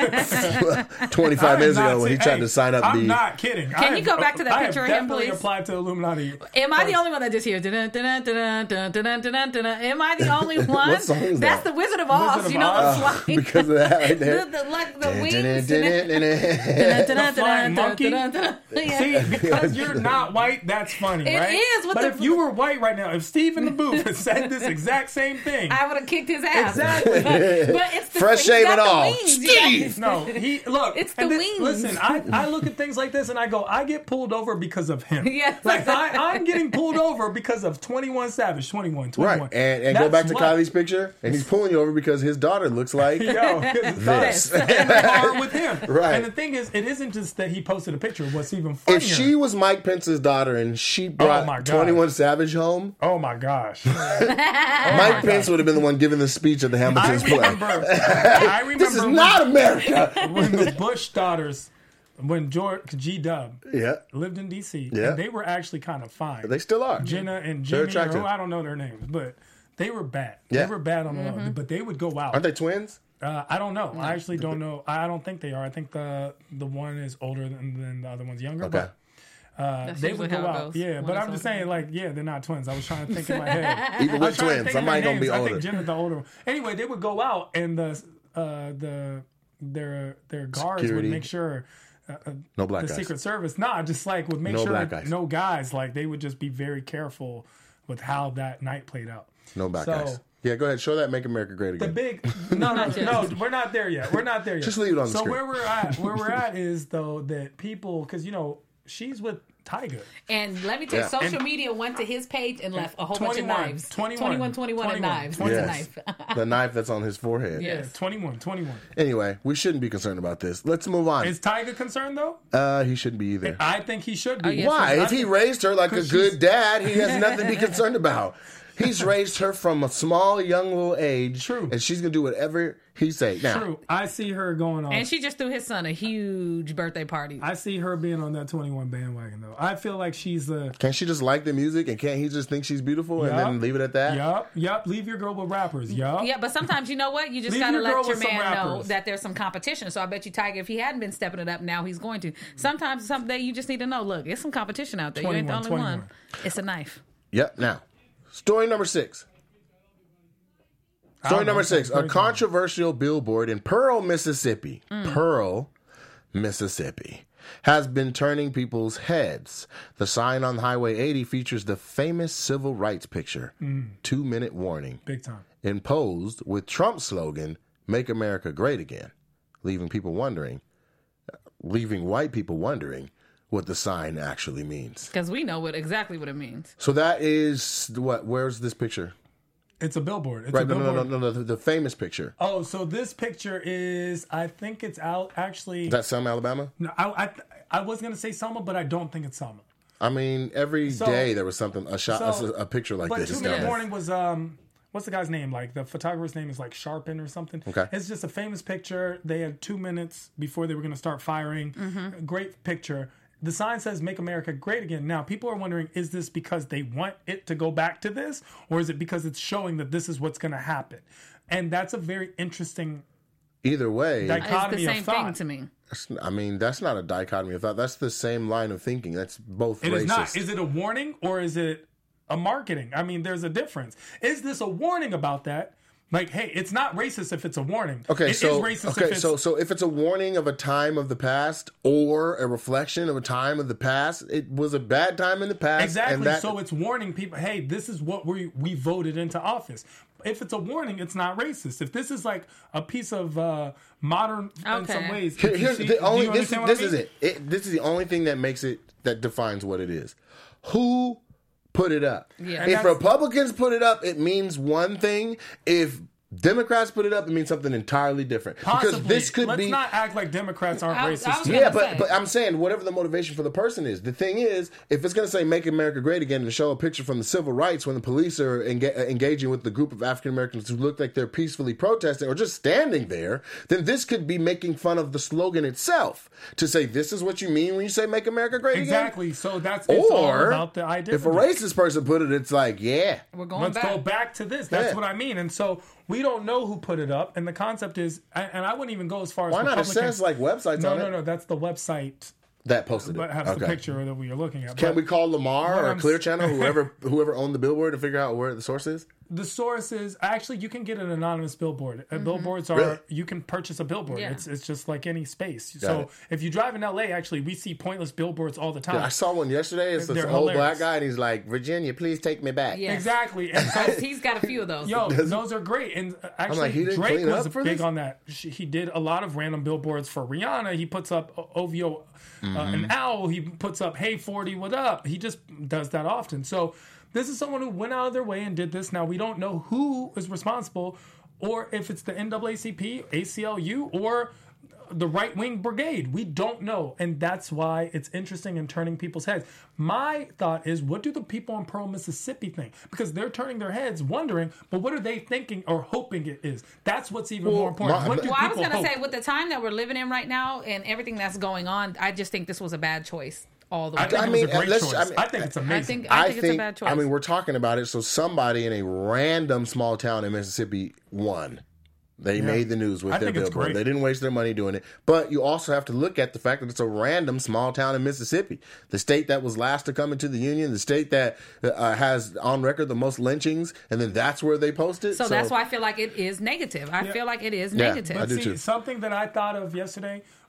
25 minutes ago when he tried to sign up. I'm not kidding. Can you go back to that picture of him, please? Applied to Illuminati. Am I the only one that just hears? Am I the only one? What song is that? That's the Wizard of Oz. You know the flying. Because of that right there. the wings. Flying monkey. See, because you're not white, that's funny, right? It is. But if you were white right now, if Steve in the booth had said this exact same thing, I would have kicked his ass. Exactly. But it's the fresh shave and all. Steve. No, look. It's the wings. Listen, I look at things like this and I go, I get pulled over because of him. Yes. Like I'm getting pulled over because of 21 Savage. 21. Right. And go back to Kylie's picture, and he's pulling you over because his daughter looks like this. With him. Right. And the thing is, it isn't just that he posted a picture. What's even funnier, if she was Mike Pence's daughter and she brought 21 Savage home, oh my gosh, Mike Pence would have been the one giving the speech at the Hamilton's play. I remember this is not America. When the Bush daughters, when G-Dub lived in D.C., and they were actually kind of fine. They still are. Jenna and Jimmy, I don't know their names, but they were bad. They were bad on the level, but they would go out. Aren't they twins? I don't know. I actually don't know. I don't think they are. I think the one is older than the other one's younger. Okay. But they would go out. Yeah, but I'm just saying, they're not twins. I was trying to think in my head. Even with twins, somebody gonna be older. I think Jenna's the older one. Anyway, they would go out, and their guards would make sure No black the guys. Secret Service. Nah, just like would make No sure black guys. no guys. Like they would just be very careful with how that night played out. No black guys. Yeah, go ahead. Show that Make America Great The Again. big no, we're not there yet. We're not there yet. Just leave it on the so screen. where we're at is though that people, because she's with Tyga. And let me tell you, social media went to his page and left a whole bunch of knives. 21 and knives. What's a knife? The knife that's on his forehead. Yeah, 21. Anyway, we shouldn't be concerned about this. Let's move on. Is Tyga concerned though? He shouldn't be either. I think he should be. yes. Why? I If he think- raised her like a good dad, he has nothing to be concerned about. He's raised her from a small, young little age. True. And she's going to do whatever he say. Now, True. I see her going on. And she just threw his son a huge birthday party. I see her being on that 21 bandwagon though. I feel like she's the. can't she just like the music and can't he just think she's beautiful and then leave it at that? Yup. Leave your girl with rappers. Yup. Yeah, but sometimes you know what? You just Leave gotta your girl let your with some man know rappers. that there's some competition. So I bet you Tyga, if he hadn't been stepping it up, now he's going to. Sometimes someday you just need to know, look, it's some competition out there. You ain't the only 21. one. It's a knife. Yep. Now, story number 6. Story number 6. A controversial billboard in Pearl, Mississippi. Pearl, Mississippi. Has been turning people's heads. The sign on Highway 80 features the famous civil rights picture. 2-minute warning. Big time. Imposed with Trump's slogan, Make America Great Again. Leaving white people wondering what the sign actually means. Because we know exactly what it means. So that is what? Where's this picture? It's a billboard. It's Right, a no, billboard. the famous picture. Oh, so this picture is, I think it's out actually. Is that Selma, Alabama? No, I was going to say Selma, but I don't think it's Selma. I mean, every day there was something, a picture like but this. 2-minute warning was, what's the guy's name? Like the photographer's name is like Sharpen or something. Okay. It's just a famous picture. They had 2 minutes before they were going to start firing. Great picture. The sign says Make America Great Again. Now, people are wondering, is this because they want it to go back to this? Or is it because it's showing that this is what's going to happen? And that's a very interesting Either way, It's dichotomy the of same thought. thing to me. I mean, that's not a dichotomy of thought. That's the same line of thinking. That's both It racist. is not. Is it a warning or is it a marketing? I mean, there's a difference. Is this a warning about that? Like, hey, it's not racist if it's a warning. Okay, It so is racist okay, if it's so if it's a warning of a time of the past or a reflection of a time of the past, it was a bad time in the past. exactly. And that, So it's warning people. Hey, this is what we voted into office. If it's a warning, it's not racist. If this is like a piece of modern in some ways, if you here's see- the do only you this understand what I is mean? it. This is the only thing that makes it that defines what it is. Who put it up? Yeah. And If that's- Republicans put it up, it means one thing. If Democrats put it up, it means something entirely different. Possibly. Because this could Let's be. not act like Democrats aren't I racist. was too. gonna Yeah, say. but I'm saying whatever the motivation for the person is. The thing is, if it's going to say "Make America Great Again" and show a picture from the civil rights when the police are engaging with the group of African Americans who look like they're peacefully protesting or just standing there, then this could be making fun of the slogan itself. To say this is what you mean when you say "Make America Great Again." Exactly. So it's all Or about the identity. if a racist person put it, it's like, yeah, We're going Let's back. go back to this. That's Yeah. what I mean. And so we don't know who put it up. And the concept is, and I wouldn't even go as far as why not? It Republicans. says like websites on it No. That's the website that posted it. that has the picture that we are looking at. Can But we call Lamar what or I'm Clear s- Channel, whoever owned the billboard, to figure out where the source is? the source is actually you can get an anonymous billboard. Billboards are Really? you can purchase a billboard. Yeah. It's just like any space. Got so it. if you drive in LA, actually we see pointless billboards all the time. I saw one yesterday. It's this They're old hilarious. black guy, and he's like, "Virginia, please take me back." Yeah. Exactly. And so He's got a few of those. Yo, those are great. And actually, like, he didn't Drake clean was up for big this? on that. He did a lot of random billboards for Rihanna. He puts up OVO, an owl. He puts up Hey 40, what up? He just does that often. So this is someone who went out of their way and did this. Now, we don't know who is responsible or if it's the NAACP, ACLU, or the right-wing brigade. We don't know. And that's why it's interesting and turning people's heads. My thought is, what do the people in Pearl, Mississippi think? Because they're turning their heads wondering, but what are they thinking or hoping it is? That's what's even more important. What do Well, I was people going to hope? say, with the time that we're living in right now and everything that's going on, I just think this was a bad choice all the way. I think I it mean, was a great let's- choice. I mean, I think it's amazing. I think it's a bad choice. I mean, we're talking about it. So somebody in a random small town in Mississippi won. They made the news with I their think it's billboard. great. They didn't waste their money doing it. But you also have to look at the fact that it's a random small town in Mississippi, the state that was last to come into the union, the state that has on record the most lynchings, and then that's where they post it. So that's why I feel like it is negative. I feel like it is Yeah, negative. I do See, too. something that I thought of yesterday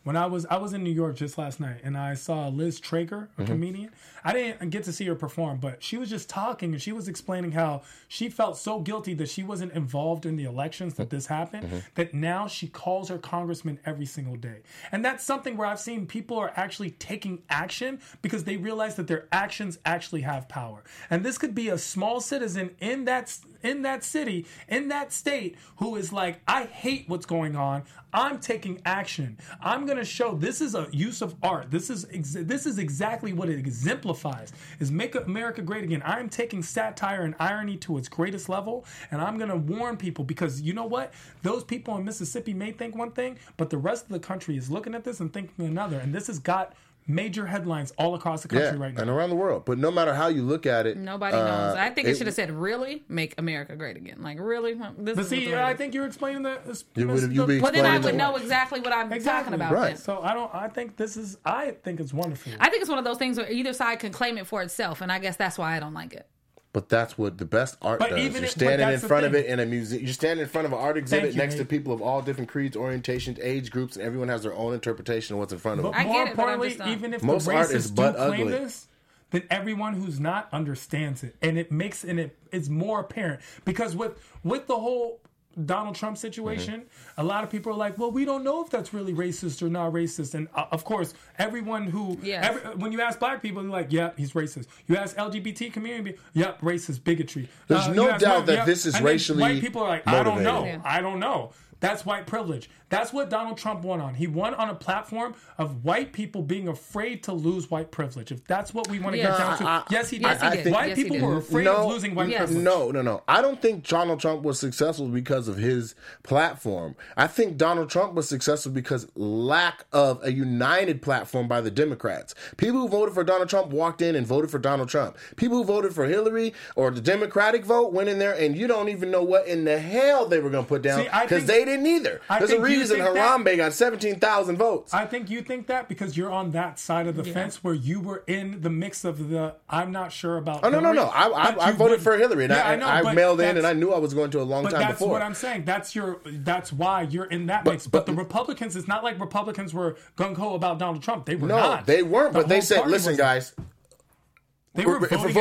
when I was in New York just last night, and I saw Liz Traeger, a comedian. I didn't get to see her perform, but she was just talking, and she was explaining how she felt so guilty that she wasn't involved in the elections that this happened, that now she calls her congressman every single day. And that's something where I've seen people are actually taking action because they realize that their actions actually have power. And this could be a small citizen in that city, in that state, who is like, I hate what's going on. I'm taking action. I'm going to show this is a use of art. This is exactly what it exemplifies, is make America great again. I'm taking satire and irony to its greatest level, and I'm going to warn people, because you know what? Those people in Mississippi may think one thing, but the rest of the country is looking at this and thinking another. And this has got major headlines all across the country right now. And around the world. But no matter how you look at it, nobody knows. I think it should have said, really? Make America great again. Like, really? I think you're explaining that. But then I would know exactly what I'm talking about. Right. Then. So I think it's wonderful. I think it's one of those things where either side can claim it for itself, and I guess that's why I don't like it. But that's what the best art does. You're standing in front of it in a museum. You're standing in front of an art exhibit next to people of all different creeds, orientations, age groups, and everyone has their own interpretation of what's in front of them. But more importantly, even if the racists do claim this, then everyone who's not understands it, and it's more apparent, because with the whole Donald Trump situation, a lot of people are like, well, we don't know if that's really racist or not racist. And of course, everyone who, when you ask black people, they're like, yeah, he's racist. You ask LGBT community, yep, racist, bigotry. There's no doubt that this is racially white people are like, motivated. I don't know. That's white privilege. That's what Donald Trump won on. He won on a platform of white people being afraid to lose white privilege. If that's what we want to get down to. Yes, he did. I think white people were afraid of losing white privilege. No. I don't think Donald Trump was successful because of his platform. I think Donald Trump was successful because lack of a united platform by the Democrats. People who voted for Donald Trump walked in and voted for Donald Trump. People who voted for Hillary or the Democratic vote went in there, and you don't even know what in the hell they were going to put down, because they didn't either. There's a reason Harambe got 17,000 votes. I think you think that because you're on that side of the fence where you were in the mix of the I'm not sure about Hillary. No. I voted for Hillary, and I mailed in, and I knew I was going to a long time before. But that's what I'm saying. That's why you're in that mix. But the Republicans, it's not like Republicans were gung-ho about Donald Trump. They were not. No, they weren't. But they said, listen, guys. They were voting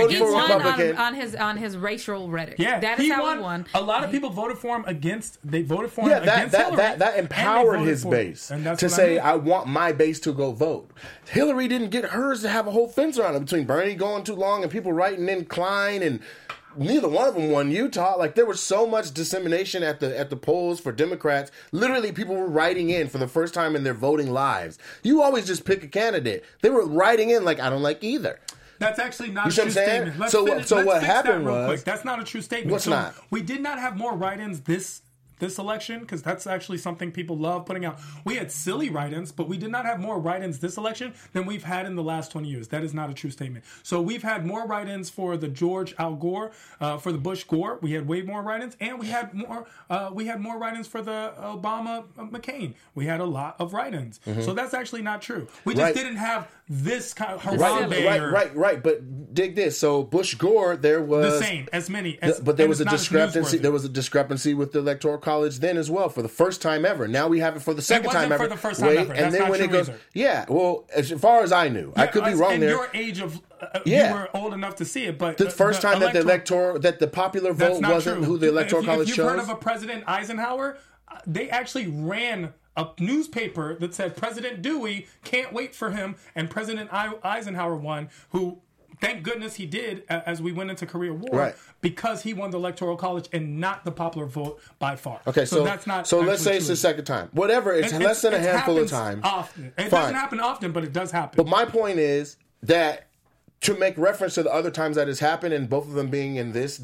against on his racial rhetoric. Yeah, that is how he won. A lot of people voted for him against. They voted for him against Hillary. That empowered his base to say, I want my base to go vote. Hillary didn't get hers to have a whole fence around it between Bernie going too long and people writing in Klein, and neither one of them won Utah. Like, there was so much dissemination at the polls for Democrats. Literally, people were writing in for the first time in their voting lives. You always just pick a candidate. They were writing in like, I don't like either. That's actually not a true statement. Let's what happened was, quick. That's not a true statement. What's not? We did not have more write-ins this election, because that's actually something people love putting out. We had silly write-ins, but we did not have more write-ins this election than we've had in the last 20 years. That is not a true statement. So we've had more write-ins for the George Al Gore, for the Bush Gore. We had way more write-ins, and we had more write-ins for the Obama McCain. We had a lot of write-ins. So that's actually not true. We just didn't have this kind of right. But dig this. So Bush Gore, there was the same as many, but there was a discrepancy. There was a discrepancy with the Electoral College then as well, for the first time ever. Now we have it for the second time ever. For the first time ever. That's not true either. Yeah, well, as far as I knew, I could be wrong there. Your age of you were old enough to see it, but the first time that the popular vote wasn't who the Electoral College chose. If you've heard of a President Eisenhower, they actually ran a newspaper that said President Dewey, can't wait for him, and President Eisenhower won, who, thank goodness he did as we went into Korea War, because he won the Electoral College and not the popular vote by far. Okay, so that's not. So let's say it's the second time. Whatever, it's less than a handful of times. Often. It doesn't happen often, but it does happen. But my point is that, to make reference to the other times that has happened, and both of them being in this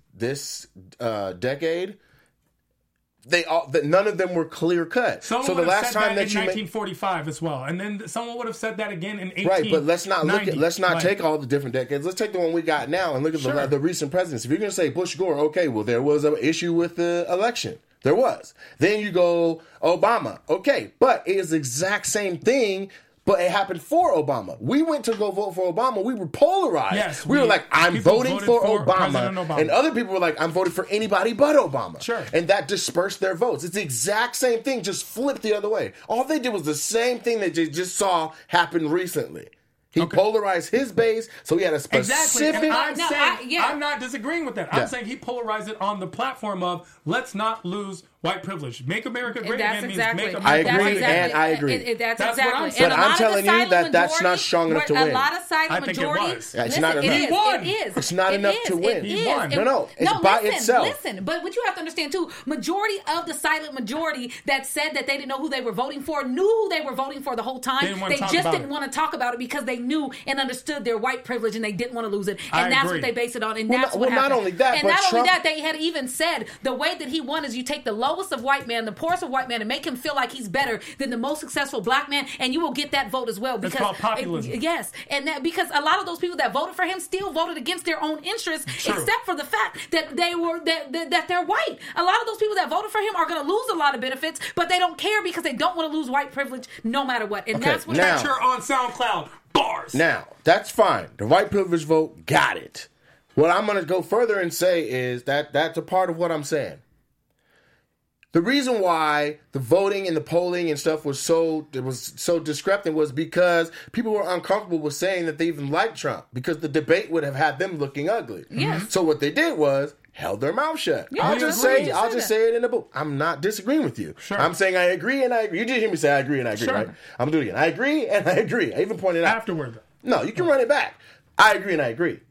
decade, none of them were clear cut. Someone so the last time that in 1945 as well, and then someone would have said that again in 1890. Right, but let's not take all the different decades. Let's take the one we got now and look at the recent presidents. If you're going to say Bush Gore, okay, well, there was an issue with the election. There was. Then you go Obama, okay, but it is the exact same thing. but it happened for Obama. We went to go vote for Obama. We were polarized. Yes, we were like, I'm people voting voted for for Obama. President Obama. And other people were like, I'm voting for anybody but Obama. Sure. And that dispersed their votes. It's the exact same thing, just flipped the other way. All they did was the same thing that you just saw happen recently. He polarized his base, so he had a specific... Exactly. And I'm not disagreeing with that. I'm saying he polarized it on the platform of let's not lose white privilege. Make America great again means make America I agree, great again. and I agree. That's what exactly. I'm saying. But I'm telling you that that's not strong enough to win. A lot of silent I think it majority. was. Yeah, it's not enough. It is. He won. It is. It's not enough to win. He won. No, it's by itself. Listen, but what you have to understand too, majority of the silent majority that said that they didn't know who they were voting for knew who they were voting for the whole time. They just didn't want to talk about it because they knew and understood their white privilege and they didn't want to lose it. And that's what they base it on. And that's what happened. Not only that, and but not Trump, only that, they had even said the way that he won is you take the lowest of white man, the poorest of white man, and make him feel like he's better than the most successful black man, and you will get that vote as well. Because it's called populism. Yes, and that because a lot of those people that voted for him still voted against their own interests, except for the fact that they were that they're white. A lot of those people that voted for him are going to lose a lot of benefits, but they don't care because they don't want to lose white privilege no matter what. And that's what catch her on SoundCloud. Bars. Now, that's fine. The white privilege vote got it. What I'm going to go further and say is that that's a part of what I'm saying. The reason why the voting and the polling and stuff was so discrepant was because people were uncomfortable with saying that they even liked Trump because the debate would have had them looking ugly. Yes. So what they did was held their mouth shut. Yeah, I'll just say it in the book. I'm not disagreeing with you. Sure. I'm saying I agree and I agree. You did hear me say I agree and I agree, right? I'm doing it again. I agree and I agree. I even pointed out. Afterward. No, you can run it back. I agree and I agree.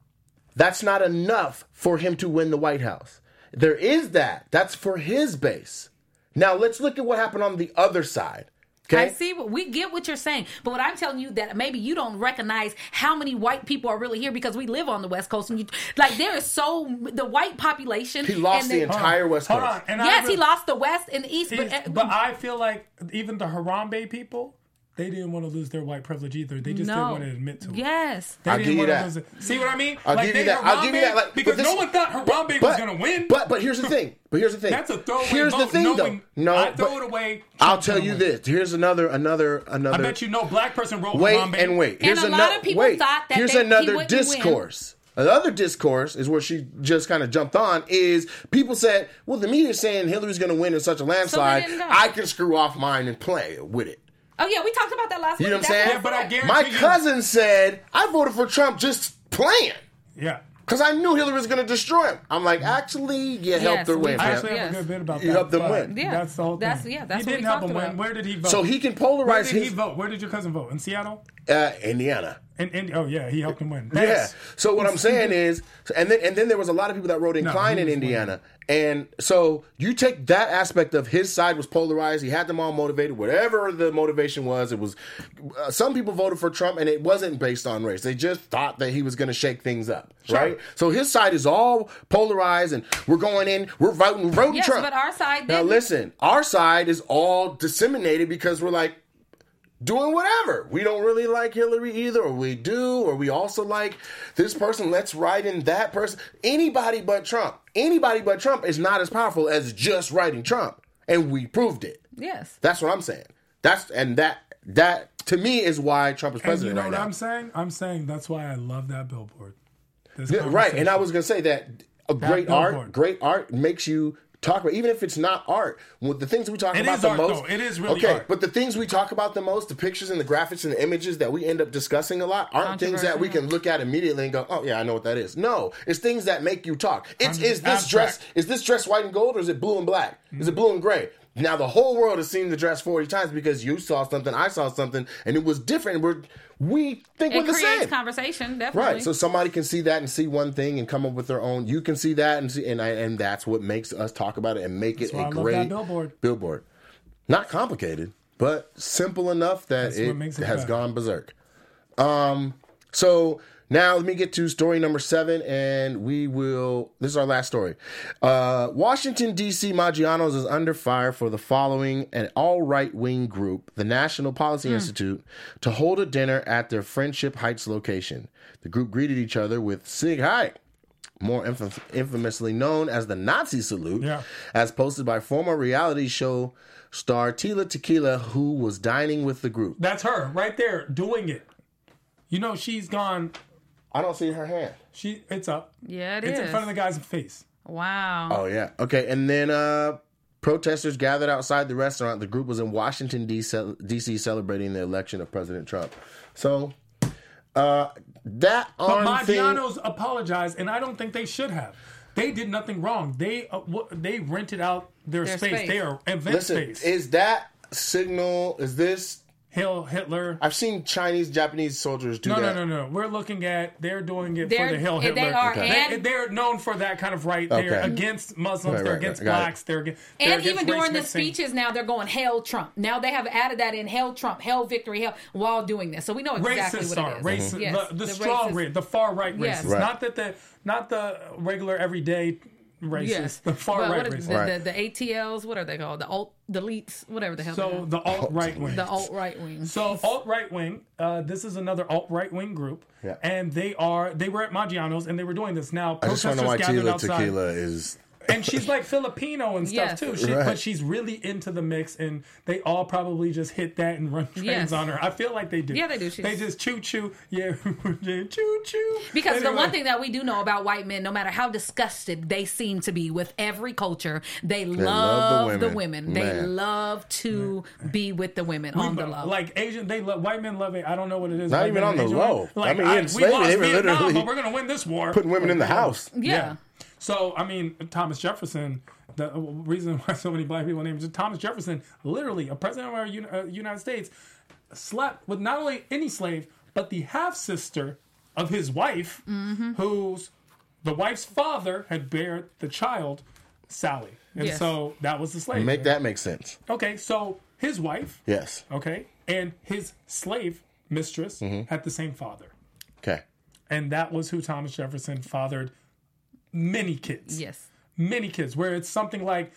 That's not enough for him to win the White House. There is that. That's for his base. Now, let's look at what happened on the other side. Okay? I see. We get what you're saying, but what I'm telling you that maybe you don't recognize how many white people are really here because we live on the West Coast, and there is the white population. He lost the entire West Coast. Hold on. And yes, he lost the West and the East, but I feel like even the Harambe people. They didn't want to lose their white privilege either. They just didn't want to admit to it. Yes. I'll give you that. See what I mean? I'll give you that. Because no one thought Harambe was going to win. But here's the thing. That's a throwaway vote. No, I throw it away. I'll tell you this. Here's another. I bet you no black person wrote Harambe. Wait. Here's and a lot of people thought that here's another discourse. Another discourse is where she just kind of jumped on is people said, well, the media's saying Hillary's going to win in such a landslide. So I can screw off mine and play with it. Oh, yeah, we talked about that last week. You know what I'm saying? Yeah, but I guarantee my cousin said, I voted for Trump just playing. Yeah. Because I knew Hillary was going to destroy him. I'm like, actually, you helped her win. I actually have a good bit about that. You helped them win. Yeah. That's the whole thing. That's he didn't help him win. Where did he vote? So he can polarize Where did he vote? Where did your cousin vote? In Seattle? Indiana. Oh, yeah, he helped him win. Yeah. So what I'm saying is, and then there was a lot of people that wrote Klein in Indiana. And so you take that aspect of his side was polarized. He had them all motivated. Whatever the motivation was, it was some people voted for Trump and it wasn't based on race. They just thought that he was going to shake things up. Sure. Right? So his side is all polarized and we're going in, we're voting Trump. Yes, but our side Now listen, our side is all disseminated because we're like, doing whatever. We don't really like Hillary either, or we do, or we also like this person. Let's write in that person. Anybody but Trump. Anybody but Trump is not as powerful as just writing Trump. And we proved it. Yes. That's what I'm saying. That to me is why Trump is president right now. You know what I'm saying? I'm saying that's why I love that billboard. Yeah, right. And I was going to say that great art makes you talk about, even if it's not art, the things we talk about the most. It is really art. But the things we talk about the most, the pictures and the graphics and the images that we end up discussing a lot, aren't things that we can look at immediately and go, "Oh yeah, I know what that is." No, it's things that make you talk. Is this dress white and gold, or is it blue and black? Is it blue and gray? Now the whole world has seen the dress 40 times because you saw something, I saw something, and it was different. We think we're the same. It creates conversation, definitely. Right, so somebody can see that and see one thing and come up with their own. You can see that and see, and that's what makes us talk about it and make it a great billboard. Not complicated, but simple enough that it has gone berserk. So now let me get to story number 7, and this is our last story. Washington, D.C. Maggiano's is under fire for the following an all-right-wing group, the National Policy Institute, to hold a dinner at their Friendship Heights location. The group greeted each other with Sig Heil. more infamously known as the Nazi salute, as posted by former reality show star Tila Tequila, who was dining with the group. That's her right there doing it. You know, she's gone. I don't see her hand. It's up. Yeah, it's in front of the guy's face. Wow. Oh, yeah. Okay, and then protesters gathered outside the restaurant. The group was in Washington, D.C. celebrating the election of President Trump. So, that But Maggiano's apologized, and I don't think they should have. They did nothing wrong. They rented out their space. They are event space. Is that signal? Is this Hail Hitler? I've seen Chinese, Japanese soldiers do that. No. We're looking at they're doing it for the Hail Hitler. They are, they're known for that kind of right. They're against Muslims. They're against blacks. They're against even during the speeches now they're going Hail Trump. Now they have added that in Hail Trump, Hail Victory, Hail while doing this. So we know exactly what it is. Racist. Yes, the strong racist, the far right racist. Yes. Right. Not the regular everyday racist. Yes. The far right racist. The ATLs, what are they called? The elites, whatever the hell. So the alt right wing. The alt right wing. So alt right wing. This is another alt right wing group, and they were at Maggiano's and they were doing this. Now protesters gathered outside. Tequila is. And she's like Filipino and stuff too. But she's really into the mix, and they all probably just hit that and run trains on her. I feel like they do. Yeah, they do. They just choo choo. Yeah, choo choo. Because anyway. The one thing that we do know about white men, no matter how disgusted they seem to be with every culture, they love the women. They love to be with the women on the low. Like Asian, white men love it. I don't know what it is. Not even on the low. Like, I mean, in slavery, they were literally but we're gonna win this war. Putting women in the house. Yeah. So, I mean, Thomas Jefferson, the reason why so many black people named Thomas Jefferson, literally a president of our United States, slept with not only any slave, but the half-sister of his wife, whose the wife's father had bared the child, Sally. And so that was the slave. That makes sense. Okay, so his wife. Yes. Okay, and his slave mistress had the same father. Okay. And that was who Thomas Jefferson fathered many kids. Yes. Many kids, where it's something like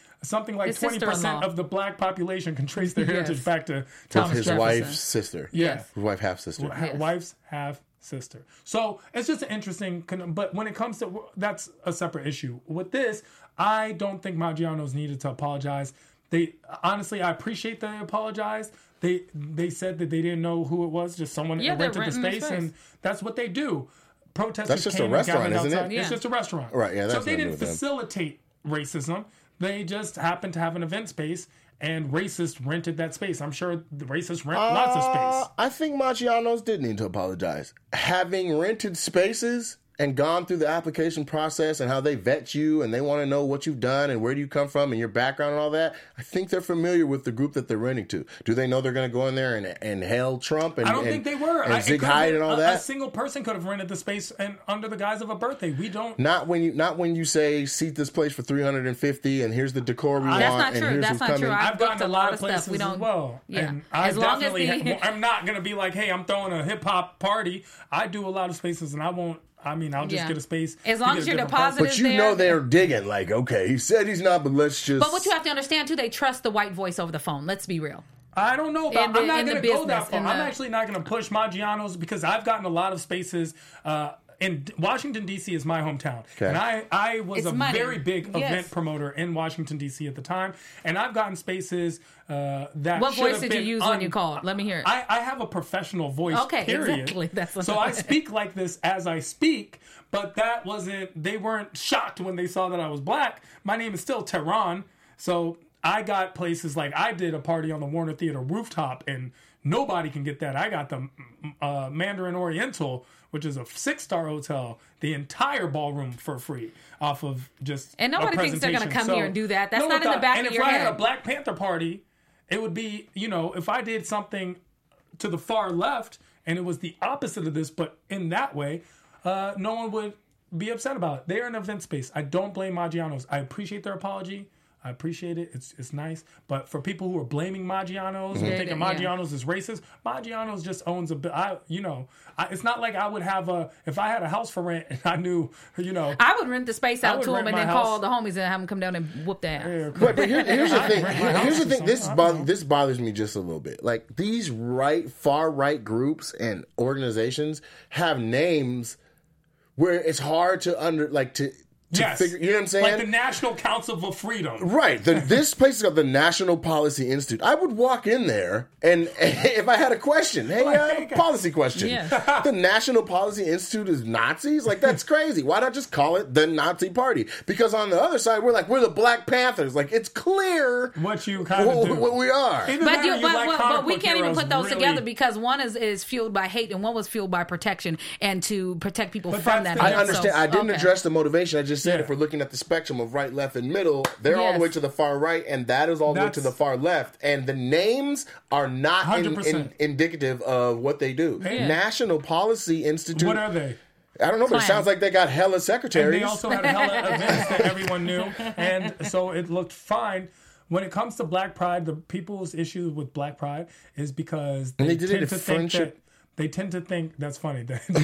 20% of the black population can trace their heritage back to Thomas his Jefferson. Wife's sister. Yeah. His wife half sister. Wife's half sister. So it's just an interesting, but when it comes to, that's a separate issue. With this, I don't think Maggiano's needed to apologize. Honestly, I appreciate that they apologized. They said that they didn't know who it was, just someone rented the space, and that's what they do. Protesters That's just a restaurant, isn't it? It's just a restaurant. Right, yeah. So they didn't facilitate racism. They just happened to have an event space, and racists rented that space. I'm sure the racists rent lots of space. I think Maggiano's did need to apologize. Having rented spaces and gone through the application process and how they vet you and they want to know what you've done and where do you come from and your background and all that, I think they're familiar with the group that they're renting to. Do they know they're going to go in there and hail Trump? And, I don't think they were. And Zig Hyde and all that? A single person could have rented the space and under the guise of a birthday. We don't. Not when you say, seat this place for $350 and here's the decor we want. That's not true. That's not true. I've gotten a lot of places we don't, as well. Yeah. And I'm not going to be like, hey, I'm throwing a hip hop party. I do a lot of spaces and I'll just get a space. As long as your deposit is there. But you know they're digging. Like, okay, he said he's not, but let's just. But what you have to understand, too, they trust the white voice over the phone. Let's be real. I don't know. I'm not going to go that far. I'm actually not going to push Maggiano's because I've gotten a lot of spaces. In Washington, D.C. is my hometown. Okay. And I was very big event promoter in Washington, D.C. at the time. And I've gotten spaces that What voice did you use when you called? Let me hear it. I have a professional voice, period. Exactly. That's what so I speak like this as I speak, but they weren't shocked when they saw that I was black. My name is still Tehran. So I got places like I did a party on the Warner Theater rooftop, and nobody can get that. I got the Mandarin Oriental, which is a 6-star hotel, the entire ballroom for free off of just and nobody thinks they're going to come here and do that. That's not in the back of your head. And if I had a Black Panther party, it would be, if I did something to the far left and it was the opposite of this, but in that way, no one would be upset about it. They're an event space. I don't blame Maggiano's. I appreciate their apology. I appreciate it. It's nice. But for people who are blaming Maggiano's and thinking Maggiano's is racist, Maggiano's just owns a bit. It's not like I would have if I had a house for rent and I knew, I would rent the space out to them and then call the homies and have them come down and whoop their ass. Yeah, but here's the thing. Here's the thing. This bothers me just a little bit. Like these far right groups and organizations have names where it's hard to figure, you know what I'm saying? Like the National Council for Freedom. Right. This place is called the National Policy Institute. I would walk in there and if I had a question, policy question. Yeah. The National Policy Institute is Nazis? Like, that's crazy. Why not just call it the Nazi Party? Because on the other side, we're the Black Panthers. Like, it's clear what you kind of do. What we are. But we can't even put those together because one is fueled by hate and one was fueled by protection and to protect people from that. I understand. I didn't address the motivation. I just said if we're looking at the spectrum of right, left, and middle, they're all the way to the far right, and that is all the way to the far left. And the names are not indicative of what they do. Yeah. National Policy Institute. What are they? I don't know, but it sounds like they got hella secretaries. And they also had hella events that everyone knew, and so it looked fine. When it comes to Black Pride, the people's issue with Black Pride is because they tend to think that. They tend to think that's funny.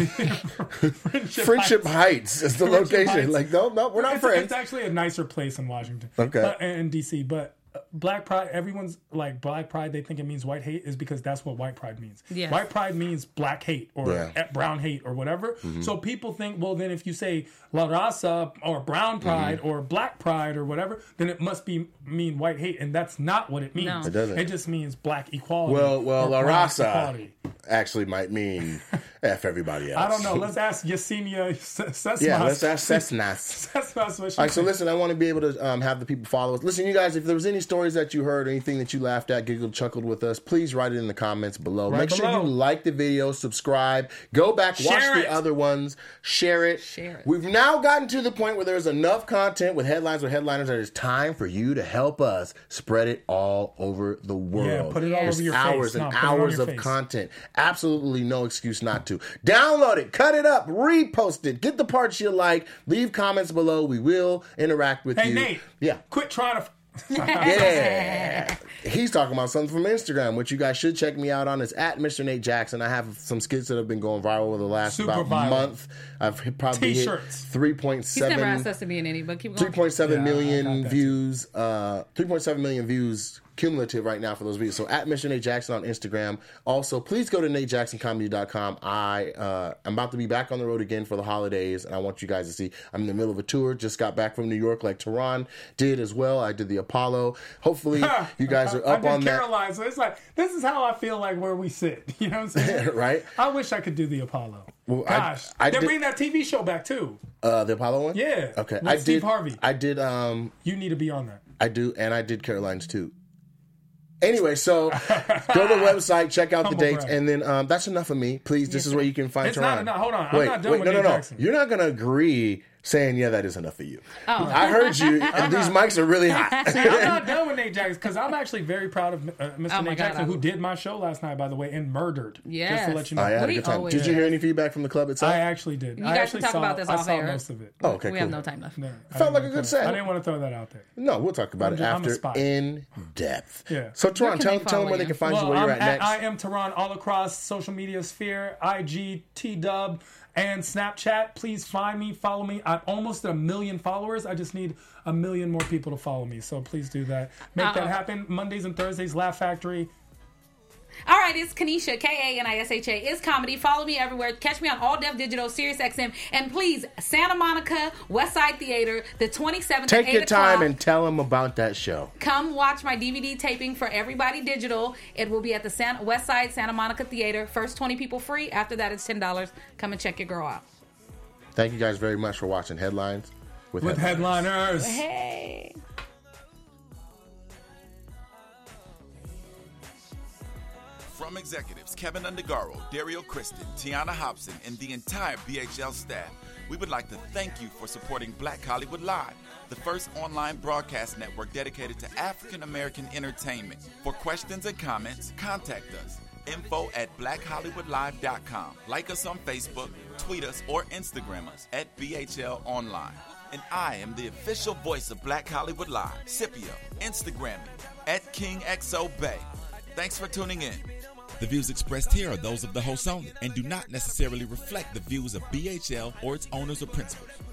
Friendship Heights is the location. Heights. Like, no, we're not friends. It's actually a nicer place in Washington, in DC. But Black Pride, everyone's like Black Pride. They think it means white hate is because that's what white pride means. Yes. White pride means black hate or brown hate or whatever. Mm-hmm. So people think, well, then if you say La Raza or brown pride or black pride or whatever, then it must mean white hate, and that's not what it means. No. It doesn't. It just means black equality. Well, La Raza actually might mean F everybody else. I don't know. Let's ask Yesenia Cesmas. Yeah, let's ask Cesmas. All right, so listen, I want to be able to have the people follow us. Listen, you guys, if there was any stories that you heard or anything that you laughed at, giggled, chuckled with us, please write it in the comments below. Make sure you like the video, subscribe, go back, watch the other ones, share it. We've now gotten to the point where there's enough content with headlines or headliners that it's time for you to help us spread it all over the world. Yeah, put it all over your face. Hours and hours of content. Absolutely no excuse not to. Download it, cut it up, repost it, get the parts you like, leave comments below. We will interact with you. Hey, Nate. Yeah. Quit trying to... Yeah. He's talking about something from Instagram, which you guys should check me out on. It's at Mr. Nate Jackson. I have some skits that have been going viral over the last month. I've probably hit 3.7. He's never asked us to be in any, but keep going. 3.7 million views. 3.7 million views cumulative right now for those videos. So at Mr. Nate Jackson on Instagram. Also, please go to NateJacksonComedy.com. I'm about to be back on the road again for the holidays, and I want you guys to see I'm in the middle of a tour. Just got back from New York like Tehran did as well. I did the Apollo. Hopefully, you guys are up on that. Caroline, so it's like, this is how I feel like where we sit. You know what I'm saying? Right? I wish I could do the Apollo. Well, gosh. They're bringing that TV show back, too. The Apollo one? Yeah. Okay. With Steve Harvey. I did. You need to be on that. I do, and I did Caroline's too. Anyway, so go to the website, check out the dates, and then that's enough of me. Please, this is where you can find Tehran. Hold on. I'm not done with Nate Jackson. You're not going to agree saying, yeah, that is enough for you. Oh. I heard you, and these mics are really hot. See, I'm not done with Nate Jackson, because I'm actually very proud of Mr. Nate Jackson, who did my show last night, by the way, and murdered. Yes. Just to let you know. I had a good time. Did you hear any feedback from the club itself? I actually did. You guys can talk about this off air. I saw most of it. Oh, okay, we have no time left. No, felt like a good set. I didn't want to throw that out there. No, we'll talk about it after in depth. Yeah. So, Tehran, tell them where they can find you, where you're at next. I am Tehran all across social media sphere, IG, T-Dub, and Snapchat. Please find me, follow me. I'm almost at 1 million followers. I just need 1 million more people to follow me. So please do that. Make that happen. Mondays and Thursdays, Laugh Factory. All right, it's Kanisha, Kanisha. It's comedy. Follow me everywhere. Catch me on All Deaf Digital, SiriusXM, and please, Santa Monica West Side Theater, the 27th. Take your time and tell them about that show. Come watch my DVD taping for Everybody Digital. It will be at the West Side Santa Monica Theater. First 20 people free. After that, it's $10. Come and check your girl out. Thank you guys very much for watching Headlines with Headliners. Hey. From executives Kevin Undergaro, Dario Kristen, Tiana Hobson, and the entire BHL staff, we would like to thank you for supporting Black Hollywood Live, the first online broadcast network dedicated to African American entertainment. For questions and comments, contact us. info@blackhollywoodlive.com. Like us on Facebook, tweet us, or Instagram us at BHL Online. And I am the official voice of Black Hollywood Live, Scipio. Instagram me at KingXOBay. Thanks for tuning in. The views expressed here are those of the host only and do not necessarily reflect the views of BHL or its owners or principals.